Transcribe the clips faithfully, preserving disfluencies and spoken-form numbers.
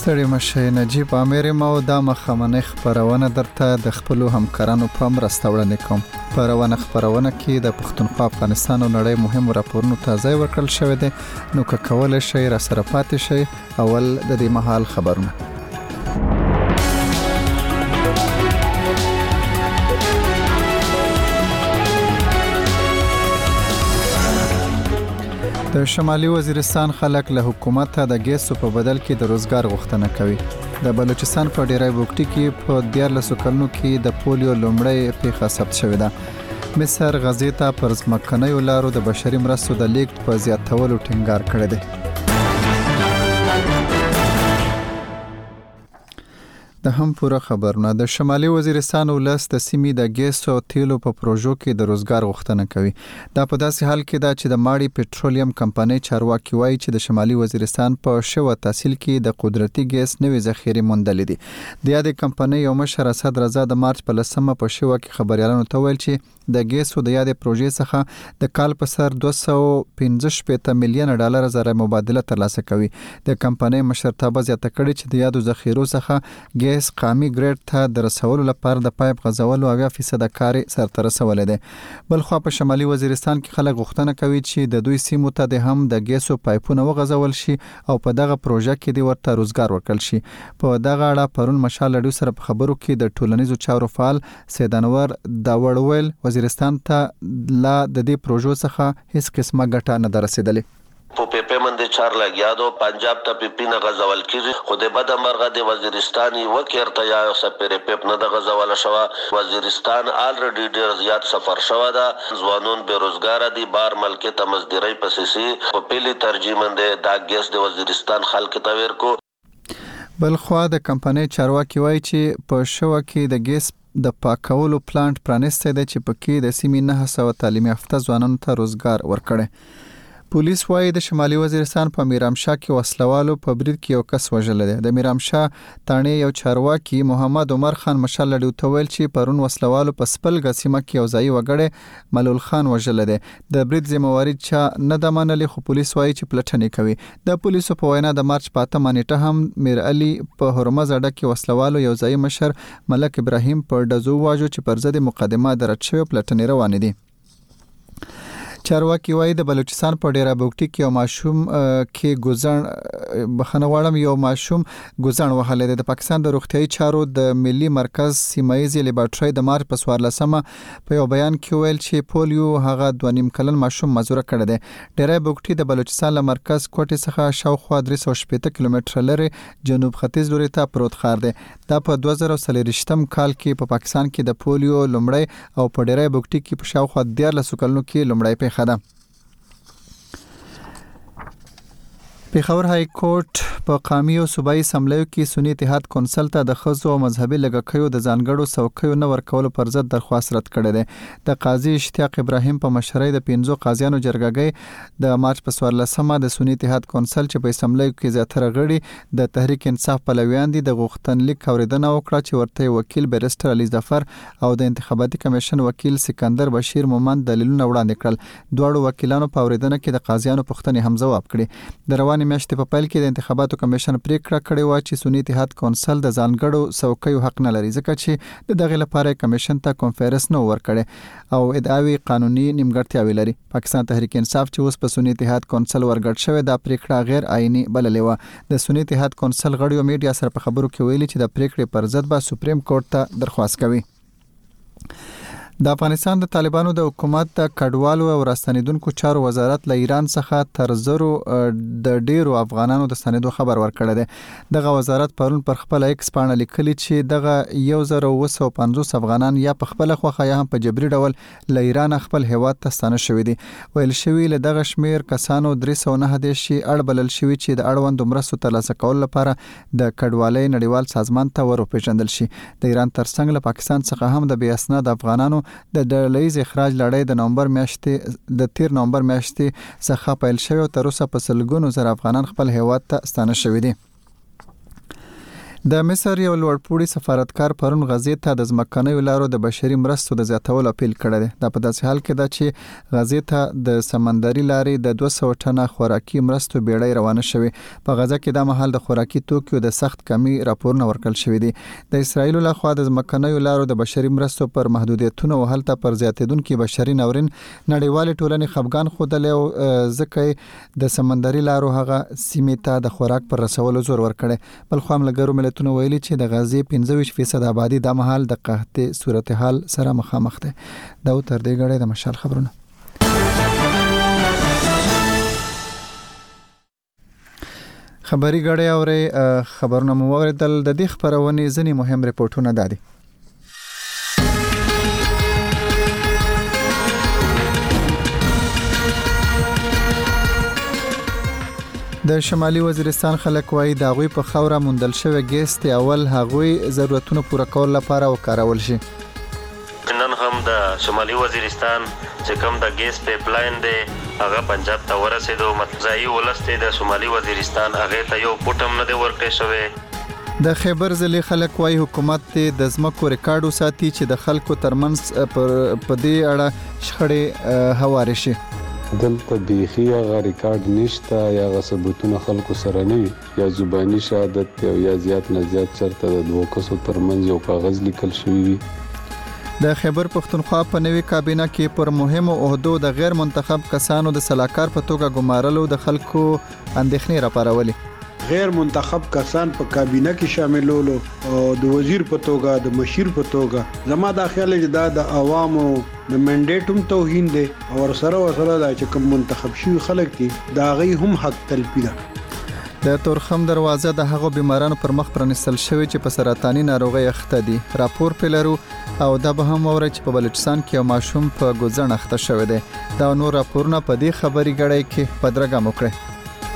ستړي مشه نجیب امیر ما او د مخامنه خبرونه درته د خپل همکارانو په مرسته وړاندې کوم. خبرونه خبرونه کې د پښتونخوا افغانستان او نړۍ مهم راپورونه تازه ورکړل شوې دي، نو که کولای شئ را سره پاتې شئ. اول د دې مهال خبرونه. د شمالي وزیرستان خلک له حکومت د ګیسو په بدل کې د روزګار غوښتنه کوي. د بلوچستان په ډیری بوکټي کې په دیارلسو کلونو کې د پولیو لومړی پیښه ثبت شوې ده. مصر غزې ته پر ځمکنیو لارو د بشري مرستو د لیږد په زیاتولو ټینګار کړی دی. د هم پوره خبرونه. د شمالي وزیرستان ولس د سیمې د ګیس او تیلو په پروژو کې د روزګار غوښتنه کوي. دا په داسې حال کې ده چې د ماړی پټرولیم کمپنۍ چارواکي وایي چې د شمالي وزیرستان په شوه تحصیل کې د قدرتي ګیس نوې ذخیرې موندلې دي. د یادې کمپنۍ یو مشر اسد رضا د مارچ په لسمه په شوه کې خبريالانو ته ویل چې د ګیسو د یادې پروژې څخه د کال په سر دوه سوه پنځه شپېته میلیون ډالر زره مبادله ترلاسه کوي. د کمپنۍ مشرتابه زیاته کړې چې د یادو ذخیرو څخه ګیس قامي ګریډ ته د رسولو لپاره د پایپ غځولو اویا فیصد کار سرته رسولې ده. بل خو په شمالي وزیرستان کې خلک غوښتنه کوي چې د دوی سیمو ته د هم د ګیسو پایپونه وغځول شي او په دغه پروژه کې د ورته روزګار ورکړل شي. په دغه اړه پرون مشال لډو سره په خبرو کې د ټولنیزو چارو فعال سید انور داوړ ویل وزیرستان ته لا د دې پروژو څخه هیڅ قسمه ګټه نه درسیدلې. په پیپې باندې چار لګیا دو پنجاب ته پیپی نه غزول کیږي. خو د بد مرغه د وزیرستاني وکړته یا سپېره پیپ نه د غزول شوه. وزیرستان الریډي ډیر زیات سفر شوه ده. ځوانون بیروزګار دي، بار ملکه ته مزدوري پسې په پیلي ترجمه ده د ګیس د وزیرستان خلک ته ورکو. بل خو د کمپنۍ چارواکي وایي چې په شوه کې د ګیس د پاکولو پلانټ پرانسته ده چې پکې د سیمې نه سوه تعلیمي یافته ځوانانو ته روزګار ورکړي. پولیس وايي د شمالي وزیرستان په میرامشاه کې وسلوالو په برید کې یو کس وژل دي. د میرامشاه تانې یو چارواکي محمد عمر خان مشال لډو ته ویل چې پرون وسلوالو په سپل غسیمه کې یو ځای وګړي ملول خان وژل دي. د برید ذمہواری چا نه د منلې، خو پولیس وايي چې پلټنې کوي. د پولیسو په وینا د مارچ په اتمه نیټه هم میر علي په هرمز اډه کې وسلوالو یو ځای مشر ملک ابراهیم په دزو واجو چې پر ضد مقدمه درج شوی پلټنې روانې دي. چارواکي وایي د بلوچستان په ډیره بوکټي کې یو ماشوم کې ګوزن بخنه غواړم یو ماشوم ګوزن وهلی دی. د پاکستان د روغتیايي چارو د ملي مرکز سیمایي لیبارټري د مارچ په څوارلسمه په یو بیان کې ویل چې پولیو هغه دوه نیم کلن ماشوم مزوره کړی دی. ډیره بوکټي د بلوچستان له مرکز کوټې څخه شاوخوا درې سوه شپېته کیلومتره لري جنوب ختیځ لوري ته پروت ښار دی. دا په دوه زره څلوېښتم کال کې په پاکستان کې د پولیو لومړی او په ډیره بوکټي کې په شاوخوا دیارلسو کلونو کې لومړی پیښه ده. پیښور های کورټ په قومي او صوبایي اسمبلیو کې سنی اتحاد کونسل ته د ښځو او مذهبي لږکیو د ځانګړو څوکیو نه ورکولو پر ضد درخواست رد کړی دی. د قاضي اشتیاق ابراهیم په مشرۍ د پنځو قاضیانو جرګه د مارچ په څوارلسمه د سنی اتحاد کونسل چې په اسمبلیو کې زیاتره غړي د تحریک انصاف پلویان دي د غوښتنلیک اورېدنه وکړه چې ورته وکیل بیرسټر علي ظفر او د انتخاباتي کمیشن وکیل سکندر بشیر مومند دلیلونه وړاندې کړل. دواړو وکیلانو په اورېدنه کې د قاضیانو پوښتنې هم ځواب کړي. د روانې میاشتې په پیل کې د انتخاباتو کمیشن پریکړه کړې و چې سنی اتحاد کونسل د ځانګړو څوکیو حق نه لري، ځکه چې د دغه لپاره کمیشن ته کنفرانس نه ورکړي او ادعاوی قانوني نیمګړتیاوې لري. پاکستان تحریک انصاف چې اوس په سنی اتحاد کونسل ورګډ شوی دا پریکړه غیر آئینی بللې و. د سنی اتحاد کونسل غړیو میډیا سره په خبرو کې ویلي چې د پریکړې پر ضد به سپریم کورټ ته درخواست کوي. د افغانستان د طالبانو د حکومت د کډوالو او راستنیدونکو چارو وزارت له ایران څخه تر زرو د ډیرو افغانانو د ستنېدو خبر ورکړی دی. دغه وزارت پرون پر خپل ایکس پاڼه لیکلي چې دغه یو زر اوه سوه پنځوس افغانان یا په خپل خوخه یا هم په جبري ډول له ایران خپل هیواد ته ستانه شوي دي. ویل شوي له دغه شمیر کسانو درې سوه نهه دېرش اړ بلل شوي چې د اړوندو مرستو ترلاسه کولو لپاره د کډوالۍ نړیوال سازمان ته ور وپېژندل شي. د ایران ترڅنګ له پاکستان څخه هم د بې اسناد افغانانو د ډلهییز اخراج لړۍ د نومبر میاشتې د تیر نومبر میاشتې څخه پیل شوی او تر اوسه په سلګونو زره افغانان خپل هیواد ته ستانه شوي دي. د مصر یو لوړپوړي سفارتکار پرون غزې ته د ځمکنیو لارو د بشري مرستو د زیاتولو اپیل کړی دی. دا په داسې حال کې ده چې غزې ته د سمندري لارې د دوه سوه ټنه خوراکي مرستو بیړۍ روانه شوې. په غزه کې دا مهال د خوراکي توکو د سخت کمی راپورونه ورکړل شوي دي. د اسرایل لخوا د ځمکنیو لارو د بشري مرستو پر محدودیتونو او هلته پر زیاتیدونکو بشري ناورین نړیوال ټولنې خفګان خوده او ځکه د سمندري لارو هغه سیمې ته د خوراک پر رسولو زور ورکړي. بل خو هم لګرو ملتونو ویلي چې د غزې پنځه ویشت فیصد آبادی د مهال د قحطۍ صورتحال سره مخامخ ده. دا تر دې غړې د مشال خبرونه. خبري غړې اورې خبرونه مو اوریدل. د دې خبرونې ځینې مهم ریپورتونه دادي. د شمالي وزیرستان خلک وایي د هغوی په خوره موندل شوی ګیس ته اول هغوی ضرورتونو پوره کول لپاره وکارول شي. نن هم د شمالي وزیرستان چې کوم د ګیس پایپ لاین دی هغه پنجاب ته ورسېدو. مطلب ولسته د شمالي وزیرستان هغه ته یو پټم نه دی ورکړی شوی. د خیبر ضلع خلک وایي حکومت د ځمکو ریکارډ وساتي چې د خلکو ترمنځ په دې اړه شخړې هوارې شي. دلته بیخي هغه ریکارډ نشته یا هغه ثبوتونه خلکو سره نه وي یا زبانی شهادت او یا زیات نه زیات چرته د دوه کسو ترمنځ یو کاغذ لیکل شوی وي. د خیبر پښتونخوا په نوې کابینه کې پر مهمو عہدو د غیر منتخب کسانو د سلاکار په توګه ګمارلو د خلکو اندېښنې راپارولې. غیر منتخب کسان په کابینه کې شاملولو او د وزیر په توګه د مشیر په توګه زما د خیال چې دا د عوامو د منډیټوم توهین دی او سره سره دا چې کوم منتخب شوی خلک دي دا غي هم حق تلفي ده. د تورخم دروازه د هغو بیمارانو پر مخ پرانستل شوی چې په سرطاني ناروغي اخته دي. راپور پلرو او دا به هم اوري چې په بلوچستان کې یو ماشوم په ګوزن اخته شوی دی. دا نور راپورونه په دې خبري غړې کې بدرګه وکړي.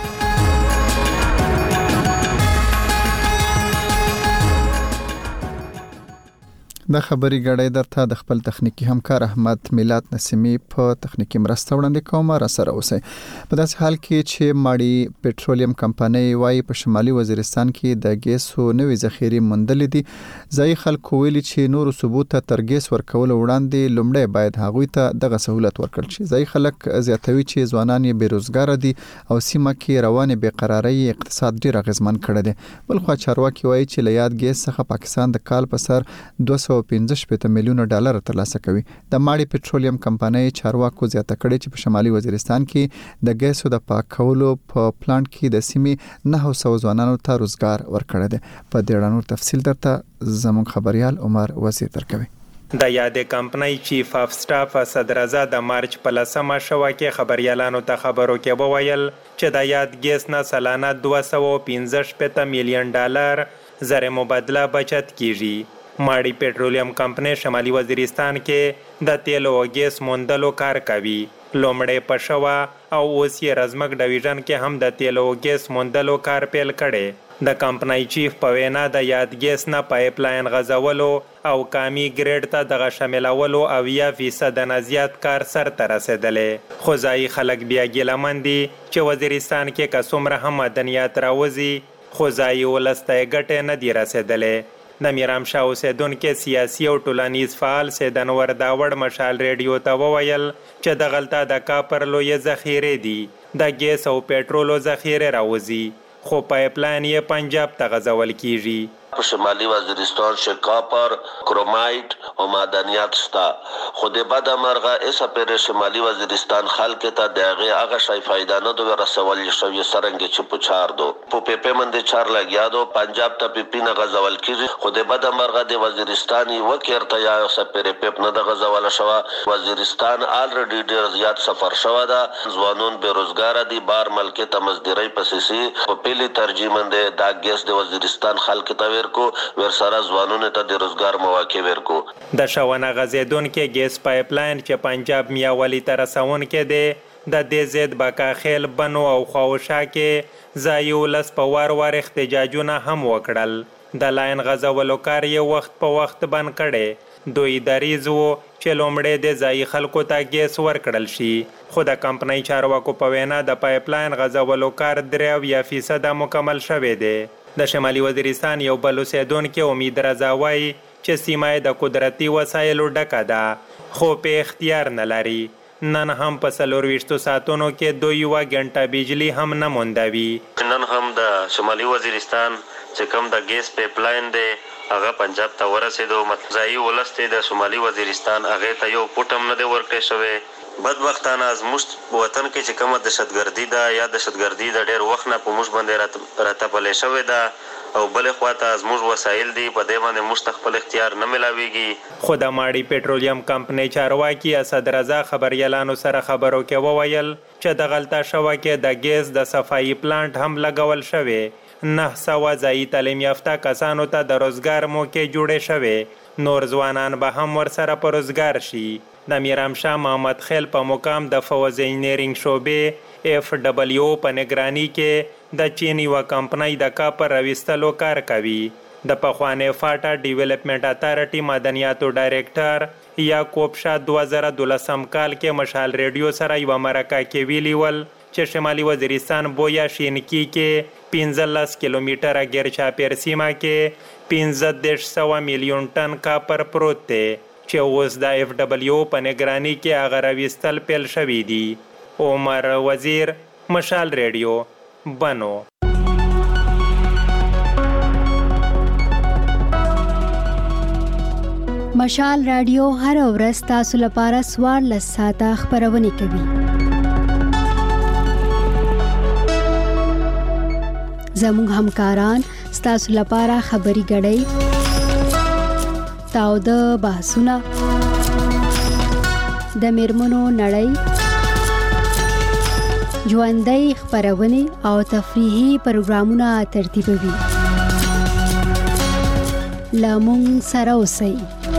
د خبري غړې درته د خپل تخنیکی همکار احمد میلاد نسیمی په تخنیکی مرسته وړاندې کوم. را سره اوسئ. په داسې حال کې چې ماړی پټرولیم کمپنۍ وايي په شمالي وزیرستان کې د ګیسو نوې ذخیرې موندلې دي. ځای خلکو ویلي چې نور ثبوت تر ګیس ورکول وړاندې لومړی باید هغوی ته دغه سہولت ورکړل شي. ځای خلک زیاتوي چې ځوانان یې بیروزګار دي او سیمه کې روانه بیقراری اقتصاد ډیر اغیزمن کړی دی. بل خو چارواکي وايي چې لیاد ګیس څخه پاکستان د کال په سر دوه سوه پنځه شپږ میلیونه ډالر ترلاسه کوي. د ماړی پټرولیم کمپنۍ چارواکو زیاته کړې چې په شمالي وزیرستان کې د ګیسو د پاکولو په پلانټ کې د سیمې نه سوه ځوانانو ته روزګار ورکړی دی. په دې اړه نور تفصیل درته زموږ خبريال عمر وزیر درکوي. د یادې کمپنۍ چیف اف سټاف صدرزا د مارچ په لسمه شوه کې خبريالانو ته خبرو کې وویل چې د یاد ګیس نه سالانه دوه سوه پنځه شپږ میلیون ډالر زر مبادله بچت کیږي. ماړی پټرولیم کمپنۍ شمالي وزیرستان کې د تیل او ګیس موندلو کار کوي. لومړی په شوه او اوس یې رزمک ډویژن کې هم د تیل او ګیس موندلو کار پیل کړي. د کمپنۍ چیف په وینا د یاد ګیس نه پایپ لاین غځولو او کامی ګریډ ته دغه شاملولو اویا فیصد نه زیات کار سرته رسېدلی. خو ځایي خلک بیا ګیلمن دي چې وزیرستان کې که څومره هم مدنیات راوځي خو ځایي ولس ته یې ګټې نه دي رسېدلی. د میرامشاه اوسیدونکو سیاسي او ټولنیز فعال سید انور داوړ مشال ریډیو ته وویل چې د غلطه د کاپر لوی ذخیرې دي. د ګیس او پېټرولو ذخیرې راوځي خو پایپ لاین یې پنجاب ته غځول کیږي. په شمالي وزیرستان کې کاپر، کرومایټ او معدنیات شته. خو د بد مرغه ایسه پر شمالي وزیرستان خلک ته دغه هغه شای فائدہ نه دوی رسول شوی سرنګ چې پوچار دو. په پیپې منده چار لګیا دو پنجاب ته پیپی نه غځول کیږي. خو د بد مرغه د وزیرستاني وکړه یا سپر پیپ نه د غځول شوی. وزیرستان الریډي ډیر زیات سفر شوی دا. ځوانون بیروزګار دي بار ملک ته مزدوري پسې په پیلي ترجمنده دا ګیس د وزیرستان خلک ته ورکو ورسره ځوانونو ته د روزګار مواقع ورکو. د شاونه غځېدونکې ګیس پایپ لاین چې پنجاب میاوالي ته رسونکی دی د دې ضد بکاخیل بنو او خواوشا کې ځایي ولس په وار وار احتجاجونه هم وکړل. د لاین غځولو کار یې وخت په وخت بند کړی. دوی دریځ و چې لومړی د ځایي خلکو ته ګیس ورکړل شي. خو د کمپنۍ چارواکو په وینا د پایپ لاین غځولو کار درې اویا فیصده مکمل شوی دی. د شمالي وزیرستان یو بل اوسیدونکی امید رضا وایي چې سیمه د قدرتي وسایلو ډکه ده خو په اختیار نه لري. نن هم په څلورویشتو ساعتونو کې دوی یوه ګنټه بجلي هم نه موندوي. نن هم د شمالي وزیرستان چې کوم د ګیس پیپ لاین دی هغه پنجاب ته ورسېدو. مطلب ځایي ولس دی د شمالي وزیرستان هغې ته یو فوټ هم نه دی ورکړی شوی. بدبختانه زموږ وطن کې چې کومه دهشتګردي ده یا دهشتګردي د ډېر وخت نه په موږ باندې راتپلې شوې ده او بلې خواته زموږ وسایل دي په دې باندې موږ ته خپل اختیار نه میلاویږي. خو د ماړی پټرولیم کمپنۍ چارواکي اسد رضا خبریالانو سره خبرو کې وویل چې د غلطه شوه کې د ګیس د صفایي پلانټ هم لګول شوی. نه سوه ځایي تعلیم یافته کسانو ته د روزګار موقع جوړې شوې. نور ځوانان به هم ورسره په روزګار شي. د میرامشاه محمد خیل په مقام د فوز انجینرینګ شعبې اف ډبلیو په نگرانی کې د چین یوه کمپنۍ د کاپر راویستلو کار کوي. د پخوانۍ فاټا ډیولپمنټ اتارټي معدنیاتو ډایرکټر یعقوب شاه دوه زره دولسم کال کې مشال ریډیو سره یوه مرکه کې ویلي ول چې شمالي وزیرستان بویا شینکي کې پنځلس کیلومتره ګیر چاپیر سیمه کې پنځه دېرش سوه میلیون ټن کاپر پروت دی چې اوس د اف ډبلیو په نگرانی کې هغه راویستل پیل شوي دي. عمر وزیر، مشال ریډیو، بنو. مشال رادیو هر ورځ تاسو لپاره څوارلس ساعته خپرونه کوي. زموږ همکاران ستاسو لپاره خبري غړي تاوده بحثونه د میرمنو نړۍ ژوندۍ خپرونې او تفریحي پروګرامونه ترتیبوي. له موږ سره اوسئ.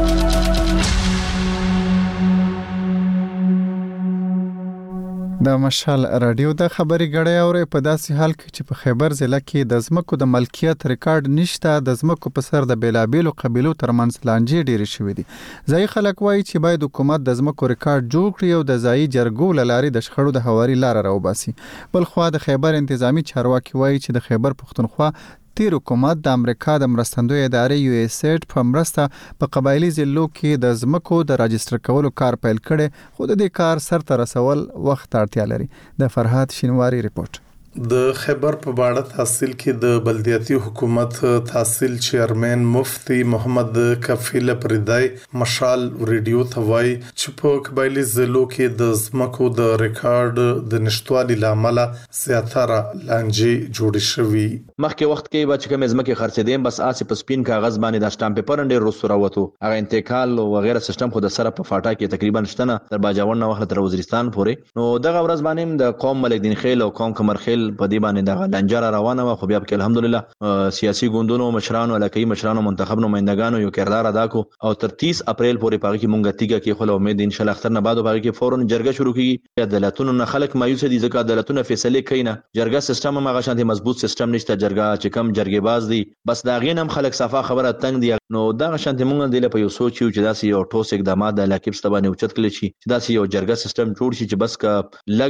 د مشال رادیو د خبري غړی اوري په داسې حال کې چې په خیبر ضلع کې د ځمکو د ملکیت ریکارډ نشته. د ځمکو په سر د بیلابیلو قبیلو ترمنځ لانجې ډېرې شوې دي. ځایي خلک وایي چې باید حکومت د ځمکو ریکارډ جوړ کړي او د ځایي جرګو له لارې د شخړو د هواري لاره راوباسي. بل خوا د خیبر انتظامی چارواکي وایي چې د خیبر پښتونخوا تیر حکومت د امریکا د مرستندوی ادارې یو اس ایډ په مرسته په قبایلی ضلعو کې د ځمکو د راجستر کولو کار پیل کړي، خو د دې کار سر ته رسول وخت اړتیا لري. د فرهاد شینواری ریپورت. د خیبر په باړه تحصیل کې د بلدیاتي حکومت تحصیل چیرمن مفتی محمد کفیل پردای مشال ریډیو ته وایي چې په قبایلی ضلعو کې د ځمکو د ریکارډ د نشټوالي لامل زیاتره لانجې جوړې شوې. مخکې وخت کې به چې کوم ځمکې خرڅېدې بس آسې په سپین کاغذ باندې د شټامپ پیپر ډېر وروسته راووتو. هغه انتقال او وغیره سیستم خو د سره په فاټا کې تقریبا شته نه، تر باجوړ نه وخت تر وزیرستان پورې. نو دغه ورځ باندې د قوم ملک دین خیل او قوم کمر خیل په دې باندې دغه لنجره روانه و. خو بیا په الحمدلله سیاسي ګوندونو مشرانو علاقايي مشرانو منتخب نمائندګانو یو کردار ادا کو او تر تیس اپریل پورې پاره کې مونږ تیګه کې خو امید ان شاء الله اختر نه بعد پاره کې فورن جرګه شروع کیږي. عدالتونو نه خلک مایوس دي ځکه عدالتونه فیصله کوي نه، جرګه سیستم هم هغه شانتي مضبوط سیستم نشته. جرګه چې کم جرګې باز دي بس دا غین هم خلک صفه خبره تنگ دي. نو دا شانتي مونږ د په یو سوچ یو چې داسې یو ټوس اقدامات د علاقې په باندې اوچت کړي شي چې داسې یو جرګه سیستم جوړ شي چې بس کا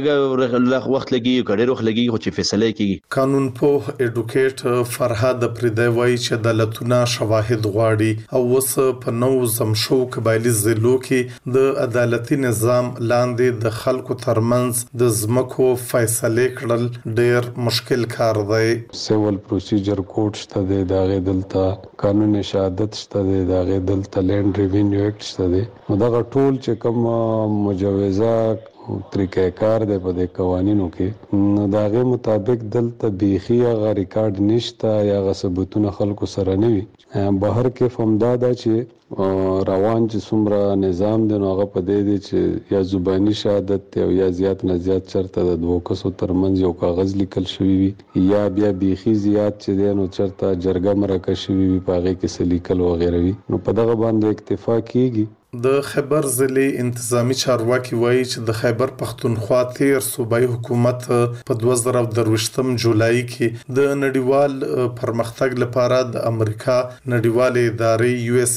لګ وخت لګي کډیر وخت لګي خو چې فیصله کوي. قانون په اډوکیټ فرهاد پردای وایي چې عدالتونه شواهد غواړي او وس په نو زمشو قبایلی ضلعو کې د عدالتي نظام لاندې د خلکو ترمنځ د ځمکو فیصله کړل ډېر مشکل کار دی. سیول پروسیجر کوډ شته دی، دغه دلته قانون شهادت شته دی، دغه دلته لینډ ریوینیو اکټ شته دی. نو دغه ټول چې کوم مجوزه طریقې کار دی په دې قوانینو کې، نو دغه مطابق دلته بیخي هغه ریکارډ نشته یا هغه ثبوتونه خلکو سره نه وي. بهر کې فهمدا ده چې روان چې څومره نظام دی نو هغه په دې دی چې یا زبانی شهادت دی او یا زیات نه زیات چرته د دوه کسو ترمنځ یو کاغذ لیکل شوی وي، یا بیا بیخي زیات چې دی نو چرته جرګه مرکه شوی وي په هغې کې څه لیکل وغیره وي. نو په دغه باندې اکتفا کیږي. د خیبر ضلع انتظامی چارواکي وایي چې د خیبر پښتونخوا تیر صوبایي حکومت په دوه زره درویشتم جولای کې د نړیوال پرمختګ لپاره د امریکا نړیوال ادارې یو اس ای آی ډي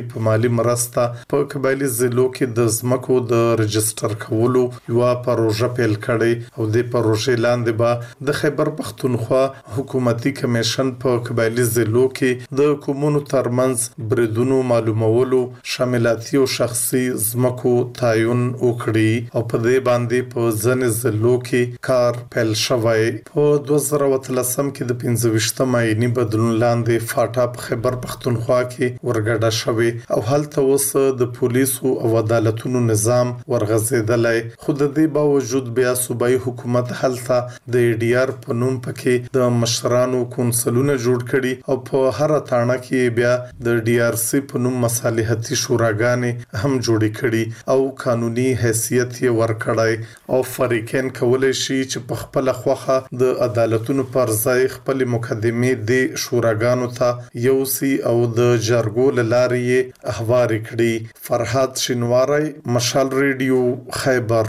په مالی مرسته په قبایلی ضلعو کې د ځمکو د رجستر کولو یو پروژه پیل کړې او د پروژې لاندې به د خیبر پختونخوا حکومتي کمیشن په قبایلی ضلعو کې د کومونو ترمنځ بریدونو معلومولو شاملاتي او شخصي ځمکو تعین وکړي او په دې باندې په ځنې ضلعو کې کار پیل شوی. په دوه زره اتلسم کې د پنځه ویشتم آئیني بدلون لاندې فاټا په خیبر پختونخوا کې ورګډه شوی او هلته اوس د پولیسو او عدالتونو نظام ورغځېدلی، خو د دې باوجود بیا صوبایي حکومت هلته د ای ډي آر په نوم پکې د مشرانو کونسلونه جوړ کړي او په هر تاڼه کې بیا د ډي آر سی په نوم مصالحتي شوراګانې هم جوړې کړي او قانوني حیثیت یې ورکړی او فریقین کولی شي چې په خپل خوخه د عدالتونو پر ځای خپل مقدمې د شوراګانو ته یوسي او د جرګو له لارې یې احوار کړي. فرهاد شینواری، مشال ریډیو، خیبر.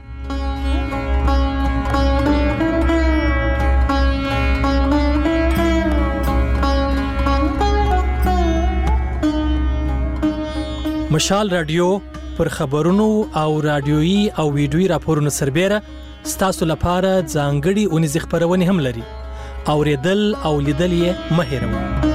مشال رادیو پر خبرونو او رادیويي او ویډیويي راپورونو سربېره ستاسو لپاره ځانګړي اونیز خبرونه هم لري. اوریدل او لیدل یې مه هېروئ.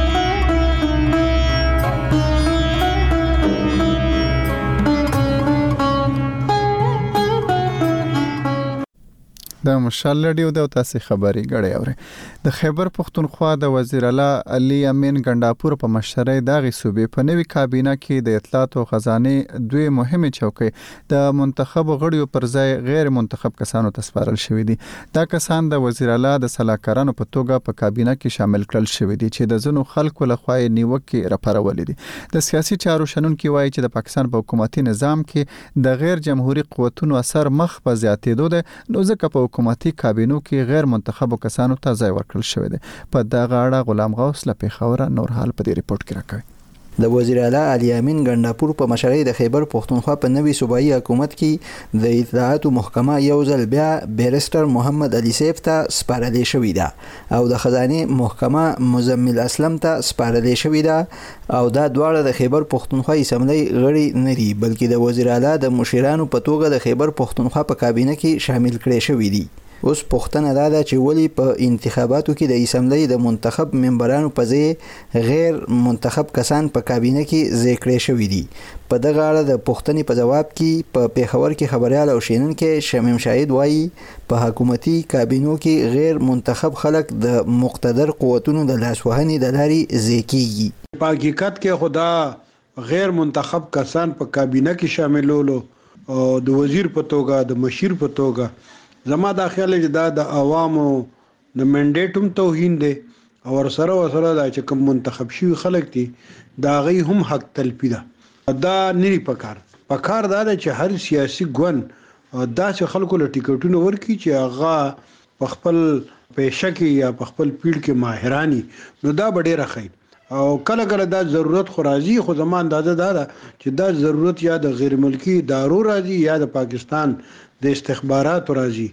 د مشال رادیو د تاسو خبري غړې اوري. د خیبر پختونخوا د وزیر اعلی علي امین ګنداپور په مشرۍ دغه صوبې په نوي کابینه کې د اطلاعات او خزانه دوی مهمه چوکۍ د منتخب غړیو پر ځای غیر منتخب کسانو ته سپارل شوې دي. دا کسان د وزیر اعلی د صلاحکارانو په توګه په کابینه کې شامل کړل شوې دي چې د زنو خلکو لخوا نیوکه راپارولې دي. د سیاسي چارو شنونکو وایي چې د پاکستان په حکومتي نظام کې د غیر جمهوریت قوتونو اثر مخ په زیاتېدو ده، نو ځکه په حکومتي کابینو کې غیر منتخب کسانو ته ځای ورکړل شوی دی. په دغه اړه غلام غوث له پیښور نور حال په دې ریپورت کې راکوي. د وزیر اعلی علي امین ګنداپور په مشرۍ د خیبر پختونخوا په نوي صوبایي حکومت کې د اطلاعات محکمه یو ځل بیا بیرستر محمد علي سیف ته سپارلې شوې ده او د خزانه محکمه مزمل اسلم ته سپارلې شوې ده او دا دواړه د خیبر پختونخوا اسمبلی غړي نه دي، بلکې د وزیر اعلی د مشیرانو په توګه د خیبر پختونخوا په کابینه کې شامل کړي شوې دي. اوس پوښتنه دا ده چې ولی په انتخاباتو کې د اسمبلی د منتخب ممبرانو په ځای غیر منتخب کسان په کابینه کې ځای کړي شوي دي. په دغه اړه د پوښتنې په جواب کې په پیښور کې خبريال او شینونکي شمیم شاهد وایي په حکومتي کابینو کې غیر منتخب خلک د مقتدر قوتونو د لاسوهنې د لارې ځای کیږي. په حقیقت کې خدا غیر منتخب کسان په کابینه کې شاملولو او د وزیر په توګه د مشیر په توګه زما دا خیال چې دا د عوامو د منډیټوم توهین دی او سره سره دا چې کوم منتخب شوي خلک دي دا غي هم حق تلپی ده. دا نری پکار پکار دا چې هر سیاسي ګوند داسې خلکو له ټیکټونو ورکړي چې هغه په خپل پیشه کې یا په خپل پیډ کې ماهرانی، نو دا به ډېره ښه او کله کله دا ضرورت خو راځي، خو زما اندازه دا ده چې دا ضرورت یا د غیر ملکی ادارو راځي یا د پاکستان د استخبارات راځي،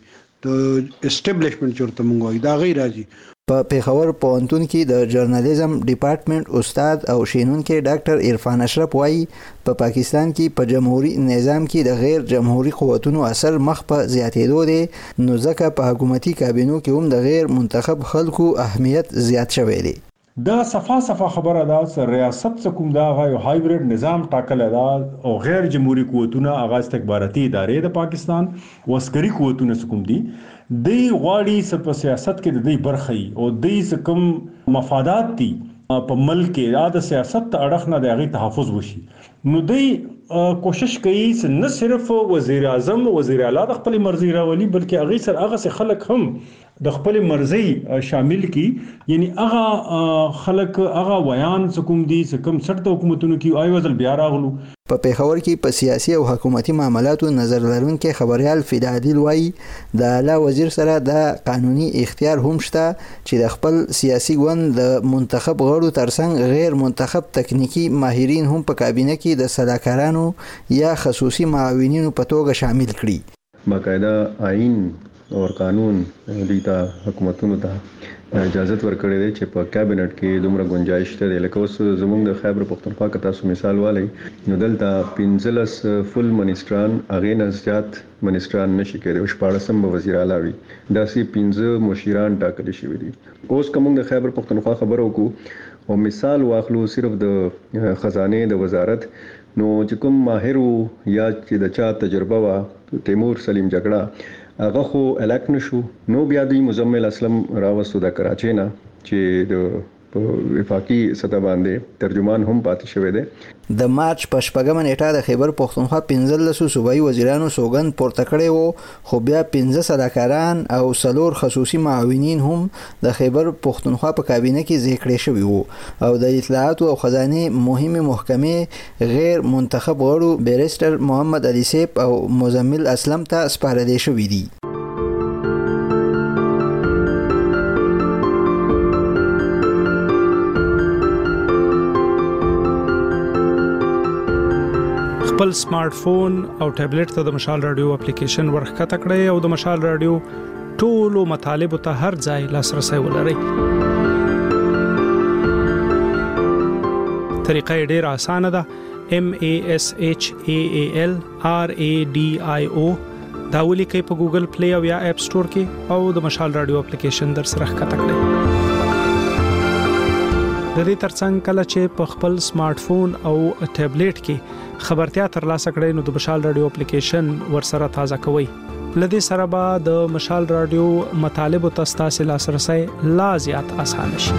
د اسټابلیشمنت چورته مونږ وایي دا غیر راځي. په پیښور پوهنتون کې د جرنالیزم ډپارټمنټ استاد او شینونکي ډاکټر عرفان اشرف وایي په پا پاکستان کې په جمهوریت نظام کې د غیر جمهوریت قوتونو اثر مخ په زیاتېدو دی، نو ځکه په حکومتي کابینو کې هم د غیر منتخب خلکو اهمیت زیات شوی دی. دا صفا صفا خبره ده چې ریاست څخه دا غو هایبرید نظام ټاکل ده او غیر جمهوریت قوتونه هغه استخباراتي ادارې د پاکستان وسکري قوتونه څخه دي د غواړي په سیاست کې د دې برخې او د څخه مفادات دي په ملک کې د سیاست اړخ نه د هغه تحفظ وشي. نو دوی کوشش کوي چې نه صرف وزیر اعظم وزیر اعلی د خپل مرزي راولي، بلکې هغه سره هغه خلک هم د خپل مرزي شامل کی، یعنی هغه خلک هغه ویان کوم دي چې کوم څرته حکومتونو کې آی وزل بیا راغلو. په پیښور کې په سیاسي او حکومتي معاملاتو نظر لرونکي خبريال فدادیل وایي د اعلی وزیر سره د قانوني اختیار هم شته چې د خپل سیاسي ګوند د منتخب غړو ترڅنګ غیر منتخب تکنیکی ماهرین هم په کابینه کې د صلاحکارانو یا خصوصي معاونینو په توګه شامل کړي. باقاعده آئین اور قانون دیتا حکومتونو ته اجازه ورکړې ده چې په کابینټ کې دومره گنجائش ته لکه اوس زموږ د خیبر پختونخوا کې تاسو مثال والی نو دلته پنځلس فل منیسټران اغه نه زیات منیسټران نشي کېدای او شپاړسم وزیر اعلی وي دا سي پنځه مشیران ټاکل شوی دي. اوس کوم د خیبر پختونخوا خبرو کو او مثال واخلو صرف د خزانه د وزارت نو چې کوم ماهر یا چې د چا تجربه وا تیمور سلیم جګړه هغه خو الک نشو نو بیا د مزمل اسلم راوستو د کراچۍ نه چې د وفاقي سطح باندې ترجمان هم پاتې شوی دی. د مارچ په شپږمه نیټه د خیبر پختونخوا پنځلس صوبایي وزیرانو سوګند پورته کړی وو خو بیا پنځه صداکاران او څلور خصوصي معاونین هم د خیبر پختونخوا په کابینه کې ځای کړی شوي وو او د اطلاعات او خزانه مهمه محکمې غیر منتخب غړو بیرستر محمد علي سیف او مزمل اسلم ته سپارل شوي دي. خپل سمارټ فون او ټابلیټ ته د مشال رادیو اپلیکیشن ورخته کړئ او د مشال رادیو ټولو مطالب ته هر ځای لاسرسي ولرئ. طریقه ډېره اسانه ده. M A S H A A L R A D I O دا ولیکئ په ګوګل پلی او یا اپ سٹور کې او د مشال رادیو اپلیکیشن در سره ښکته کړئ. د دې ترڅنګ کله چې په خپل سمارټ فون او ټابلیټ کې خبرتیا ترلاسه کړئ نو د مشال رادیو اپلیکیشن ورسره تازه کوئ. لدې سره به د مشال رادیو مطالب او تاسو لاسرسي لا زیات آسان شي.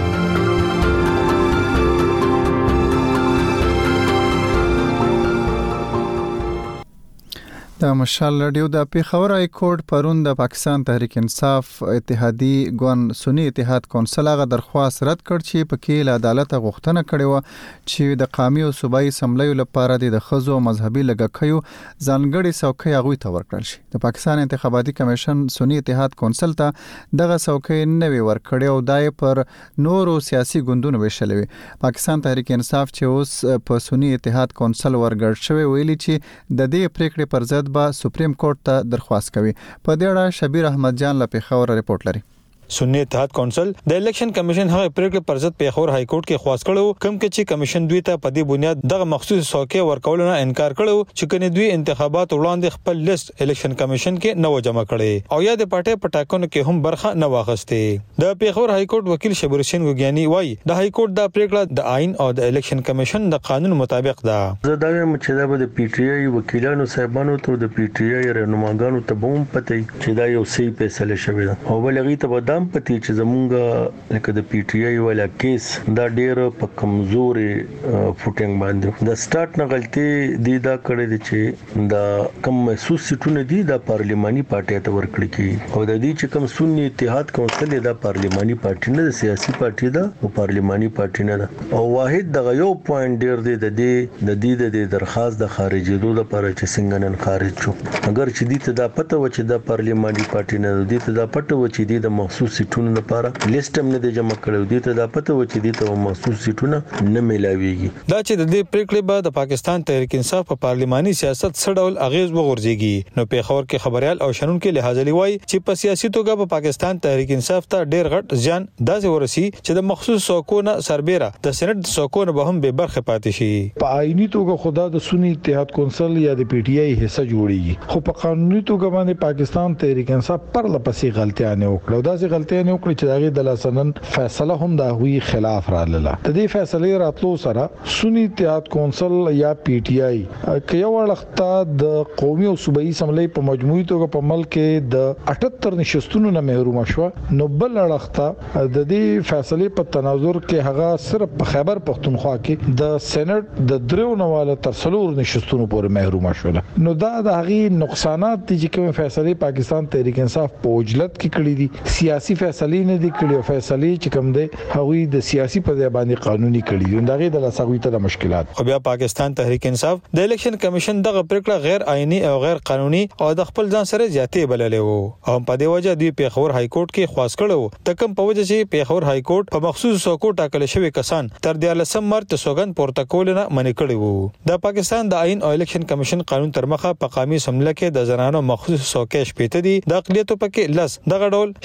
د مشال رادیو د پیښور های کورټ پرون د پاکستان تحریک انصاف اتحادی ګوند سنی اتحاد کونسل هغه درخواست رد کړ چې په کې له عدالت غوښتنه کړې و چې د قومي او صوبایي سملیو لپاره د خزو مذهبي لګښیو ځانګړي څوکۍ هغه ته ورکړل شي. د پاکستان انتخاباتي کمیشن سنی اتحاد کونسل ته دغه څوکۍ نوي ورکړې او دای پر نورو سیاسي ګوندونو وشلوي. پاکستان تحریک انصاف چې اوس په سنی اتحاد کونسل ورګړ شوی ویلي چې د دې پریکړې پر ضد با سپریم کورټ ته درخواست کوي. په دې اړه شبیر احمد جان له پیښور رپورټ لري. سنی اتحاد کونسل د الیکشن کمیشن هغه پریکړه پر ضد پیښور های کورټ کې خواست کړو کوم کې چې کمیشن دوی ته په دې بنیاد دغه مخصوص څوکۍ ورکول نه انکار کړو چې کني دوی انتخابات وړاندې خپل لیست الیکشن کمیشن کې نو جمع کړي او یا د پټه پټاکونو کې هم برخه نه واغسته. د پیښور های کورټ وکیل شبیر حسین وګیانی وایي د های کورټ دا پریکړه د آئین او د الیکشن کمیشن د قانون مطابق ده. زه دا وایم چې دا د پی ټی آی وکیلانو صاحبانو ته د پی ټی آی رهنماګانو ته بوم پته چې دا یو صحیح فیصله شوی ده او بلغی ته بدام پته چې زمونږ لکه د پی ټی آی ولا کیس دا ډیر په کمزوري فوټینګ باندې د سٹارټ نه غلطي دی دا کړی دی چې دا کم محسوس سیټونه دي د پارلیماني پارټي ته ورکړي کی او د دې چې کم سنی اتحاد کونسل دا پارلیماني پارټي نه د سیاسي پارټي ده او پارلیماني پارټي نه ده او واحد د یو پوینټ ډیر دی د دې د دې د درخواست د خارجېدو لپاره چې څنګه نن خارج شو اگر چې دې ته دا پته و چې د پارلیماني پارټي نه دې ته دا پته و چې دې د مخصوص سیټونو لپاره لیست هم نه د جمع کړو دي ته دا پته و چې دي ته مخصوص سیټونه نه ملاويږي. دا چې د دې پریکړې بعد د پاکستان تحریک انصاف په پارلیماني سیاست څه ډول اغیز وغورځيږي نو پیښور کې خبريال او شنونکو لحاظ لوي چې په سیاسي توګه په پاکستان تحریک انصاف ته ډېر غټ ځان داسې ورسي چې د مخصوص څوکونه سربېره د سېنات څوکونه به هم به برخه پاتې شي. په آئینی توګه خدا د سنی اتحاد کونسل یا د پی ټی آی حصہ جوړیږي خو په قانوني توګه باندې پاکستان تحریک انصاف پر لپسې غلطیاں نه وکړو دا سي غلطیاں نه وکړي چې دغه د لاسنن فیصله هم د هوی خلاف را لاله د دې فیصله راتلو سره سنی اتحاد کونسل یا پی ټی آی کې یو وخت د قومي او صوبایي سملې په مجموعي توګه په ملک کې د اٹھہتر نشستونو نه محروم شو نو بل وخت د دې فیصله په تناظر کې هغه صرف په خیبر پختونخوا کې د سېنات د درو نواله تر څلور نشستونو پورې محروم شول نو دا د هغه نقصانات چې کوم فیصله پاکستان تحریک انصاف په اوجلت کې کړې دي سیاسي فیصله نه دي کړې فیصله چې کوم دی هغه د سیاسي په ځای باندې قانوني کړي دي دغه د لاسوي ته د مشکلات خو بیا پاکستان تحریک انصاف د الیکشن کمیشن دغه پریکړه غیر آئینی او غیر قانوني او د خپل ځان سره زیاتې بللې وو او په دې وجه دی پیښور های کورټ کې خواست کړو د کوم په وجه چې پیښور های کورټ په مخصوص څوکو ټاکل شوی کسان تر دیالسم مارچ سوګند پورته کول نه منې کړی وو د پاکستان د آئین او الیکشن کمیشن قانون تر مخه په قومي سمله کې د زنانو مخصوص څوکۍ شپېته دي د اقلیتو پکې لس دغه ډول شپږ شپېته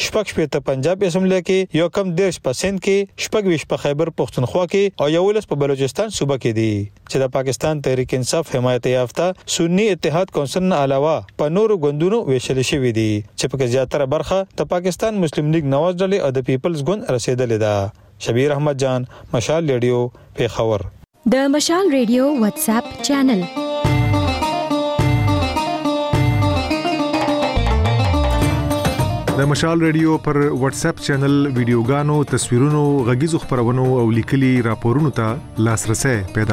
ته پنجاب اسمبلی کې یو کم دیرش پرسنټ کې شپږ ویشت په خیبر پختونخوا کې او یولس په بلوچستان صوبه کې دي چې د پاکستان تحریک انصاف حمایت یافته سنی اتحاد کونسل نه علاوه په نورو ګوندونو ویشل شوی دي چې په زیاتره برخه د پاکستان مسلم لیگ نواز ډلې او د پیپلز ګوند رسیدلې ده. شبیر احمد جان، مشال ریډیو، پیښور. د مشال ریډیو واتس اپ چینل د مشال ریډیو پر واتس اپ چینل ویډیوګانو، تصویرونو، غږیزو خبرونو او لیکلي راپورونو ته لاسرسي پیدا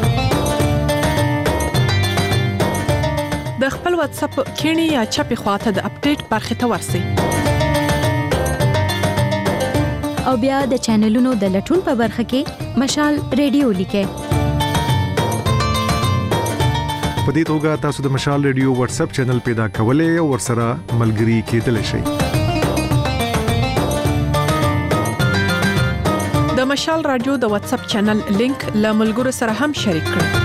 کړئ. د خپل واتس اپ کینی یا چپی خواته د اپډیټ برخه ته ورسی او بیا د چینلونو د لټون په برخه کې مشال ریډیو لیکه. په دې توګه تاسو د مشال ریډیو واتس اپ چینل پیدا کولای او ورسره ملګري کېدلی شئ. د مشال رادیو د واتس اپ چینل لینک له ملګرو سره هم شریک کړئ.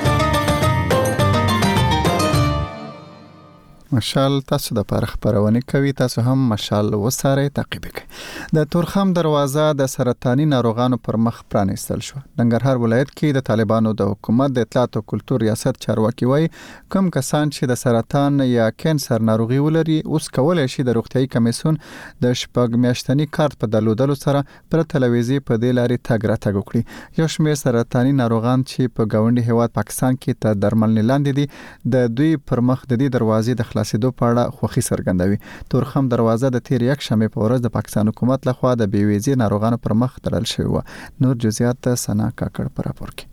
مشال تاسو د لپاره خبرونه کوي، تاسو هم مشال وساره تعقیب کړئ. د تورخم دروازه د سرطاني ناروغانو پر مخ پرانیستل شو. ننګرهار ولایت کې د طالبانو د حکومت د اطلاعات او کلتور ریاست چارواکي وایي کوم کسان چې د سرطان یا کانسر ناروغي ولري اوس کولای شي د روغتيایي کمیسیون د شپږ میاشتني کارت په درلودلو سره پر تلویزیون په دې لارې تګ راتګ وکړي. یو شمېر سرطاني ناروغان چې په گاونډي هیواد پاکستان کې ته درملنې لاندې دي د دوی پر مخ د دې دروازې د خلاصېدو په اړه خوښي څرګندوي. تورخم دروازه د تیر یک شنبه په ورځ د پاکستان حکومت لخوا د بیویزي ناروغانو پر مخ تړل شوی و. نور جزئیات سنا کاکړ پر راپور کې.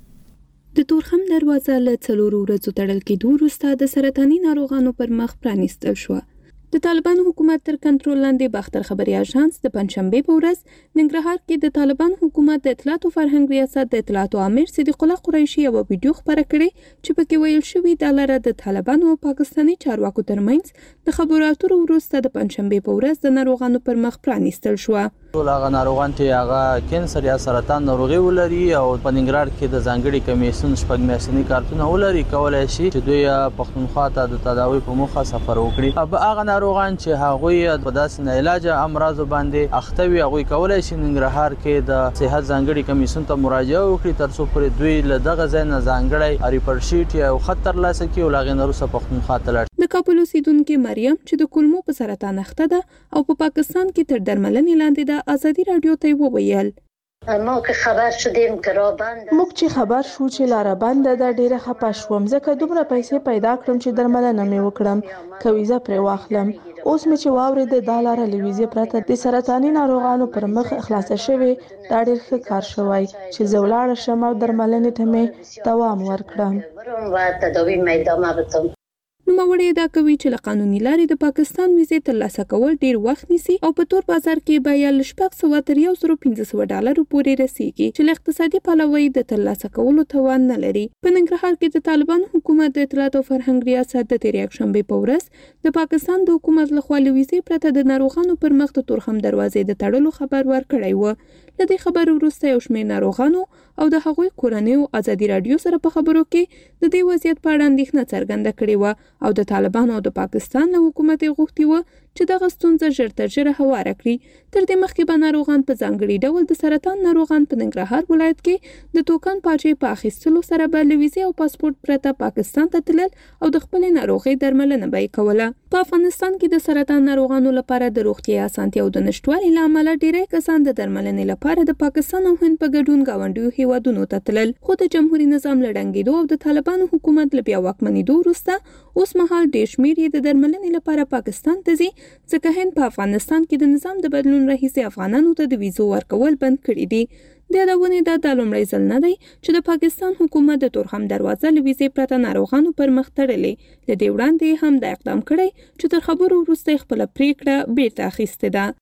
د تورخم دروازه له څلورو ورځو تړل کېدو وروسته د سرطاني ناروغانو پر مخ پرانیستل شو. د طالبانو حکومت تر کنټرول لاندې باختر خبري اژانس د پنځشنبه په ورځ ننګرهار کې د طالبانو حکومت د اطلاعات او فرهنګ ریاست د اطلاعات امیر صدیق الله قریشي یو ویډیو خبره کړې چې پکې ویل شوی د لاره د طالبانو او پاکستاني چارواکو ترمنځ د خبرو اترو وروسته د پنځشنبه په ورځ د ناروغانو پر مخ پرانیستل شو. ټول هغه ناروغان چې هغه کانسر یا سرطان ناروغي ولري او په ننګرهار کې د ځانګړي کمیسیون شپږ میاشتني کارتونه ولري کولای شي چې دوی پښتونخوا ته د تداوی په موخه سفر وکړي. اب هغه ناروغان چې هغه په داسې نه علاج امراض باندې اخته وي هغه کولای شي ننګرهار کې د صحت ځانګړي کمیسیون ته مراجعه وکړي ترڅو پر دوی له دغه ځای نه ځانګړي ریپورت شیټ یا خطر لاسه کې ولغې نورسه پښتونخوا ته لاړ. د کابل اوسیدونکو مریم چې د کولمو په سرطان اخته ده او په پاکستان کې تر درملنې لاندې ده ازادي رادیو ته وویل ما که خبر شدیم که را بند موږ چې خبر شو چې لاره بند ده ډیره خپه شوم ځکه دومره پیسې پیدا کړم چې درملنه مې وکړم که ویزه پرې واخلم. اوس مې چې واورېده دا لاره له ویزې پرته د سرطاني ناروغانو پر مخ خلاصه شوې دا ډېر ښه کار شوی چې زه ولاړه شم او درملنې ته مې دوام ورکړم و تداوی مې ادامه بدم. نوموړی دا کوي چې له قانوني لارې د پاکستان ویزې ترلاسه کول ډیر وخت نیسي او په تور بازار کې به یې له شپږ سوه تر یو زر پنځه سوه ډالرو پورې رسیږي چې له اقتصادي پلوه د ترلاسه کولو توان نه لري. په ننګرهار کې د طالبانو حکومت د اطلاعات او فرهنګ ریاست د تیر یکشنبه په ورځ د پاکستان د حکومت لخوا له ویزې پرته د ناروغانو پر مخ د تورخم دروازې د تړلو خبر ورکړی و. له دې خبرو وروسته یو شمېر ناروغانو او د هغوی کورنیو ازادي رادیو سره په خبرو کې د دې وضعیت په اړه اندېښنه څرګنده کړې وه او د طالبانو او د پاکستان له حکومت یې غوښتي وه چې دغه ستونزه ژر تر ژره هواره کړي. تر دې مخکې به ناروغان په ځانګړي ډول د سرطان ناروغان په ننګرهار ولایت کې د توکن پاچې په اخیستلو سره به له ویزې او پاسپورت پرته پاکستان ته تلل او د خپلې ناروغۍ درملنه به یې کوله. په افغانستان کې د سرطان ناروغانو لپاره د روغتیا اسانتیاو د نشټوالي له امله ډیری کسان د درملنې لپاره د پاکستان او هند په ګډون ګاونډیو هیوادونو ته تلل. خو د جمهوریت نظام له ړنګېدو او د طالبانو حکومت له بیا واکمنېدو وروسته اوس مهال ډېر شمېر یې د درملنې لپاره پاکستان ته ځي ځکه هند په افغانستان کې د نظام د بدلون راهیسې افغانانو ته د ویزو ورکول بند کړي دي. د یادونې دا د لومړی ځل نه دی چې د پاکستان حکومت د تورخم دروازه له ویزې پرته ناروغانو پر مخ تړلې. له دې وړاندې هم دا اقدام کړی چې تر خبرو وروسته خپله پریکړه بیرته اخیستې ده.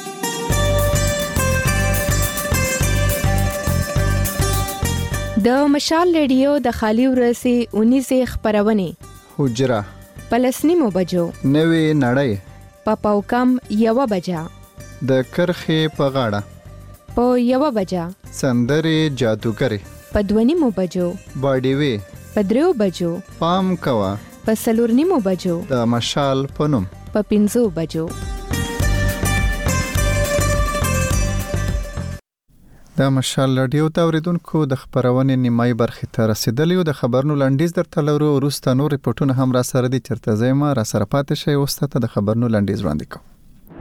د مشال ریډیو د خالي ورځې اونیزه خبرونه حجره پلسنیمو بجو نوې نړۍ په پاوکم یو بجا د کرخې په غاړه په یو بجا سندرې جادوګرې په دونیمو بجو باډیوي په دریو بجو پام کوا په سلورنیمو بجو د مشال په نوم په پنځو بجو. د مشال رادیو ته اوریدونکو د خبرونې نیمای برخې ته رسیدلی د خبرونو لنډیز درته لورو وروسته نور ریپورتونه هم را سره دي چرته زما را سره پاتې شي اوسته د خبرونو لنډیز وړاندې کوم.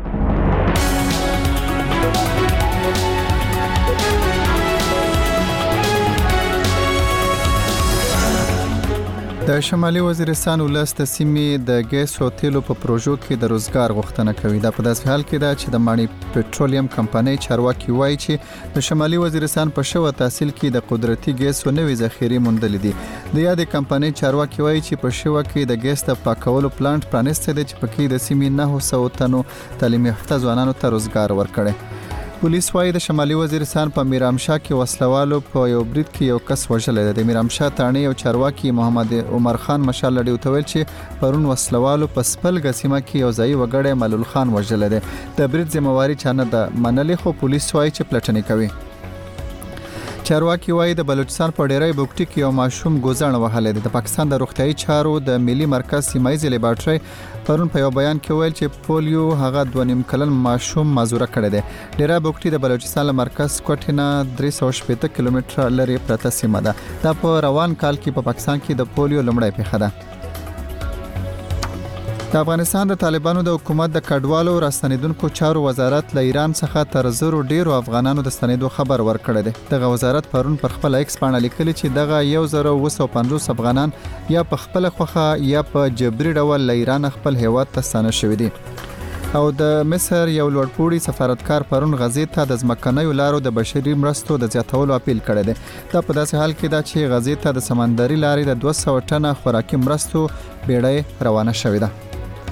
د شمالي وزیرستان ولست د سیمې د ګیس او تیلو په پروژو کې د روزګار غوښتنه کوي. دا په داسې حال کې ده چې د مانی پټرولیم کمپنۍ چارواکي وایي چې د شمالي وزیرستان په شوه تحصیل کې د قدرتي ګیس او نوې ذخیرې موندلې دي. د یادې کمپنۍ چارواکي وایي چې په شوه کې د ګیس د پاکولو پلانټ پرانیسته دي چې پکې د سیمې نه سوه تنو تعلیم یافته ځوانانو ته روزګار ورکړي. پولیس وايي د شمالي وزیرستان په میرامشاه کې وسلوالو په یو برید کې یو کس وژل دی. د میرامشاه تاڼې یو چارواکي محمد عمر خان مشال لډي وتویل چې پرون وسلوالو په سپلګ سیمه کې یو ځای وګړی ملول خان وژل دی. د برید ذمہواری چانه د منلې خو پولیس وايي چې پلټنې کوي. چارواکي وايي د بلوچستان په ډیری بوکټي کې یو ماشوم ګوزڼ وهلی دی. د پاکستان د روغتیايي چارو د ملي مرکز سیمایي لیبارټري پرون په یو بیان کې ویل چې پولیو هغه دوه نیم کلن ماشوم معذوره کړی دی. ډیری بوکټي د بلوچستان له مرکز کوټې نه درې سوه شپږ کیلومتره لري پرته سیمه ده. دا په روان کال کې په پا پاکستان کې د پولیو لومړی پیښه ده. د افغانستان د طالبانو د حکومت د کډوالو راستنیدونکو چارو وزارت له ایران څخه تر زرو ډیرو افغانانو د ستنیدو خبر ورکړی دی. دغه وزارت پرون پر خپل ایکس باندې لیکلی چې دغه یو زر اوه سوه پنځوس افغانان یا په خپل خوخه یا په جبري ډول له ایران خپل هیواد ته ستانه شوي دي. او د مصر یو لوړپوړي سفارتکار پرون غزې ته د ځمکنیو لارو د بشري مرستو د زیاتولو اپیل کړی دی. دا په داسې حال کې ده چې غزې ته د سمندري لارې د دوه سوه ټنه خوراکي مرستو بیړۍ روانه شوې ده.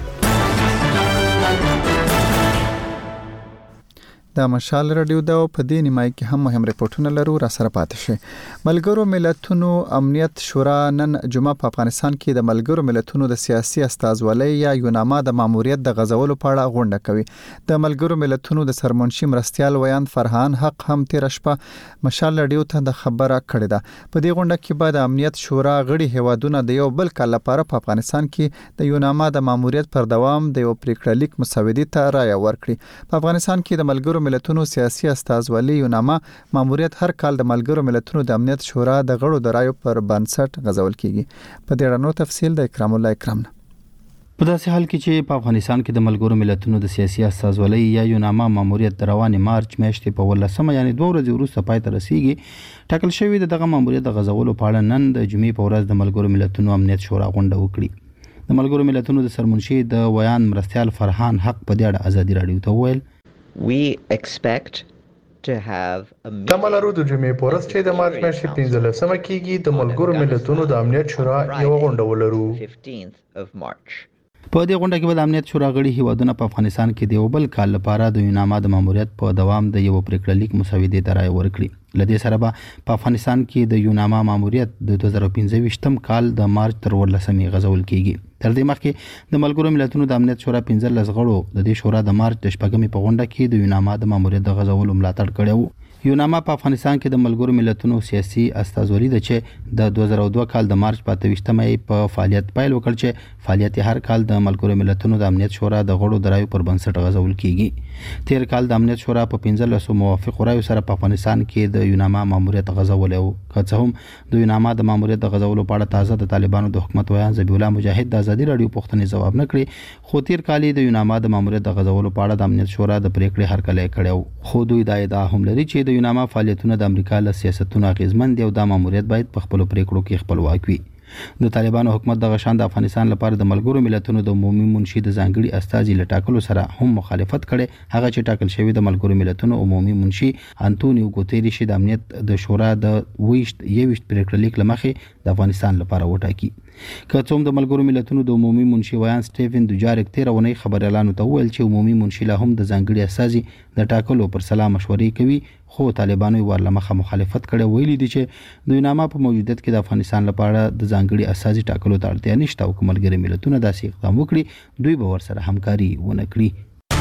د مشال رادیو دا په دې نیمای کې هم مهم ریپورتونه لرو را سره پاتې شي. ملګرو ملتونو امنیت شورا نن جمعه په افغانستان کې د ملګرو ملتونو د سیاسي استازولۍ یا یوناما د ماموریت د غزولو په اړه غونډه کوي. د ملګرو ملتونو د سرمنشي مرستيال ویان فرحان حق هم تیر شپه مشال رادیو ته د خبره کړې ده. په دې غونډه کې بعد امنیت شورا غړي هیوادونه د یو بل کال لپاره په افغانستان کې د یوناما د ماموریت پر دوام د یو پریکړه لیک مسودې ته رائے ورکړي. په افغانستان کې د ملګرو ملتونو سیاسي استازولي یوناما ماموریت هر کال د ملګرو ملتونو د امنیت شورا د غړو د رایو پر بنسټ غځول کیږي. په دې اړه نو تفصیل د اکرام الله اکرام نه. په داسې حال کې چې په افغانستان کې د ملګرو ملتونو د سیاسي استازولۍ یا یوناما ماموریت د روانې مارچ میاشتې په ولسمه یعنی دوه ورځې وروسته پای ته رسیږي، ټاکل شوی دغه ماموریت د غځولو په اړه نن د جمعې په ورځ د ملګرو ملتونو امنیت شورا غونډه وکړي. د ملګرو ملتونو د سرمنشي د ویان مرستيال فرحان حق په دې اړه ازادي رادیو ته وویل We expect to have a تملرو د جمعې په ورځ چې د مارچ میاشتې پنځلسمه کېږي د ملګرو ملتونو د امنیت شورا یو غونډه ولرو. fifteenth of March. په دې غونډه کې د امنیت شورا غړي هیوادونه په افغانستان کې د یو بل کال لپاره د یوناما د ماموریت په دوام د یو پریکړه لیک مسودې ته رائے ورکړي. لدې سره به په افغانستان کې د یوناما ماموریت د دوه زره پنځه کال د مارچ تر ورلسمې غځول کیږي. تر دې مخکې د ملګرو ملتونو د امنیت شورا پنځلس غړو د دې شورا د مارچ د شپږمې په غونډه کې د یوناما د ماموریت د غځولو ملاتړ کړی و. یوناما په افغانستان کې د ملګرو ملتونو سیاسي استازولي ده چې د دوه زره دوه کال د مارچ په اته ویشتمه په فعالیت پیل وکړ چې فعالیت هر کال د ملګرو ملتونو د امنیت شورا د غړو د رایو پر بنسټ غځول کیږي. تیر کال د امنیت شورا په پنځلس موافق رایو سره په افغانستان کې د یوناما ماموریت غځول او که څه هم د یوناما د ماموریت د غځولو په اړه تازه د طالبانو د حکومت ویان ذبیح الله مجاهد د ازادي رادیو پوښتنې ځواب نه کړی، خو تیر کال د یوناما د ماموریت د غځولو په اړه د امنیت شورا د پریکړې هرکلی کړی، خو دوی دا ادعا هم لري چې د یوناما فعالیتونه د امریکا له سیاستونو اغیزمن دي او دا ماموریت باید په خپل پریکړو کې خپلواک وي. د طالبانو حکومت د غشان د افغانستان لپاره د ملګرو ملتونو د عمومي منشي د ځانګړي استازي لټاکلو سره هم مخالفت کړي. هغه چې ټاکل شوی د ملګرو ملتونو عمومي منشي انټونیو ګوتيریش د امنیت د شورا د ویشت یوشت پریکړه لیک لمخې د افغانستان لپاره وټاکي. که څوم د ملګرو ملتونو د عمومي منشي ویان سټیفن دوجارک تیر ونی خبريالانو ته ویل چې عمومي منشي لا هم د ځانګړي استازي د ټاکلو پر سلام مشورې کوي، خو طالبانو ورلمخه مخالفت کړي. ویلي دي چې د یوناما په موجودیت کې د افغانستان لپاره د ځانګړي استازي ټاکلو ته اړتیا نشته او ملګري ملتونه داسې اقدام وکړي دوی به ورسره همکاري ونه کړي.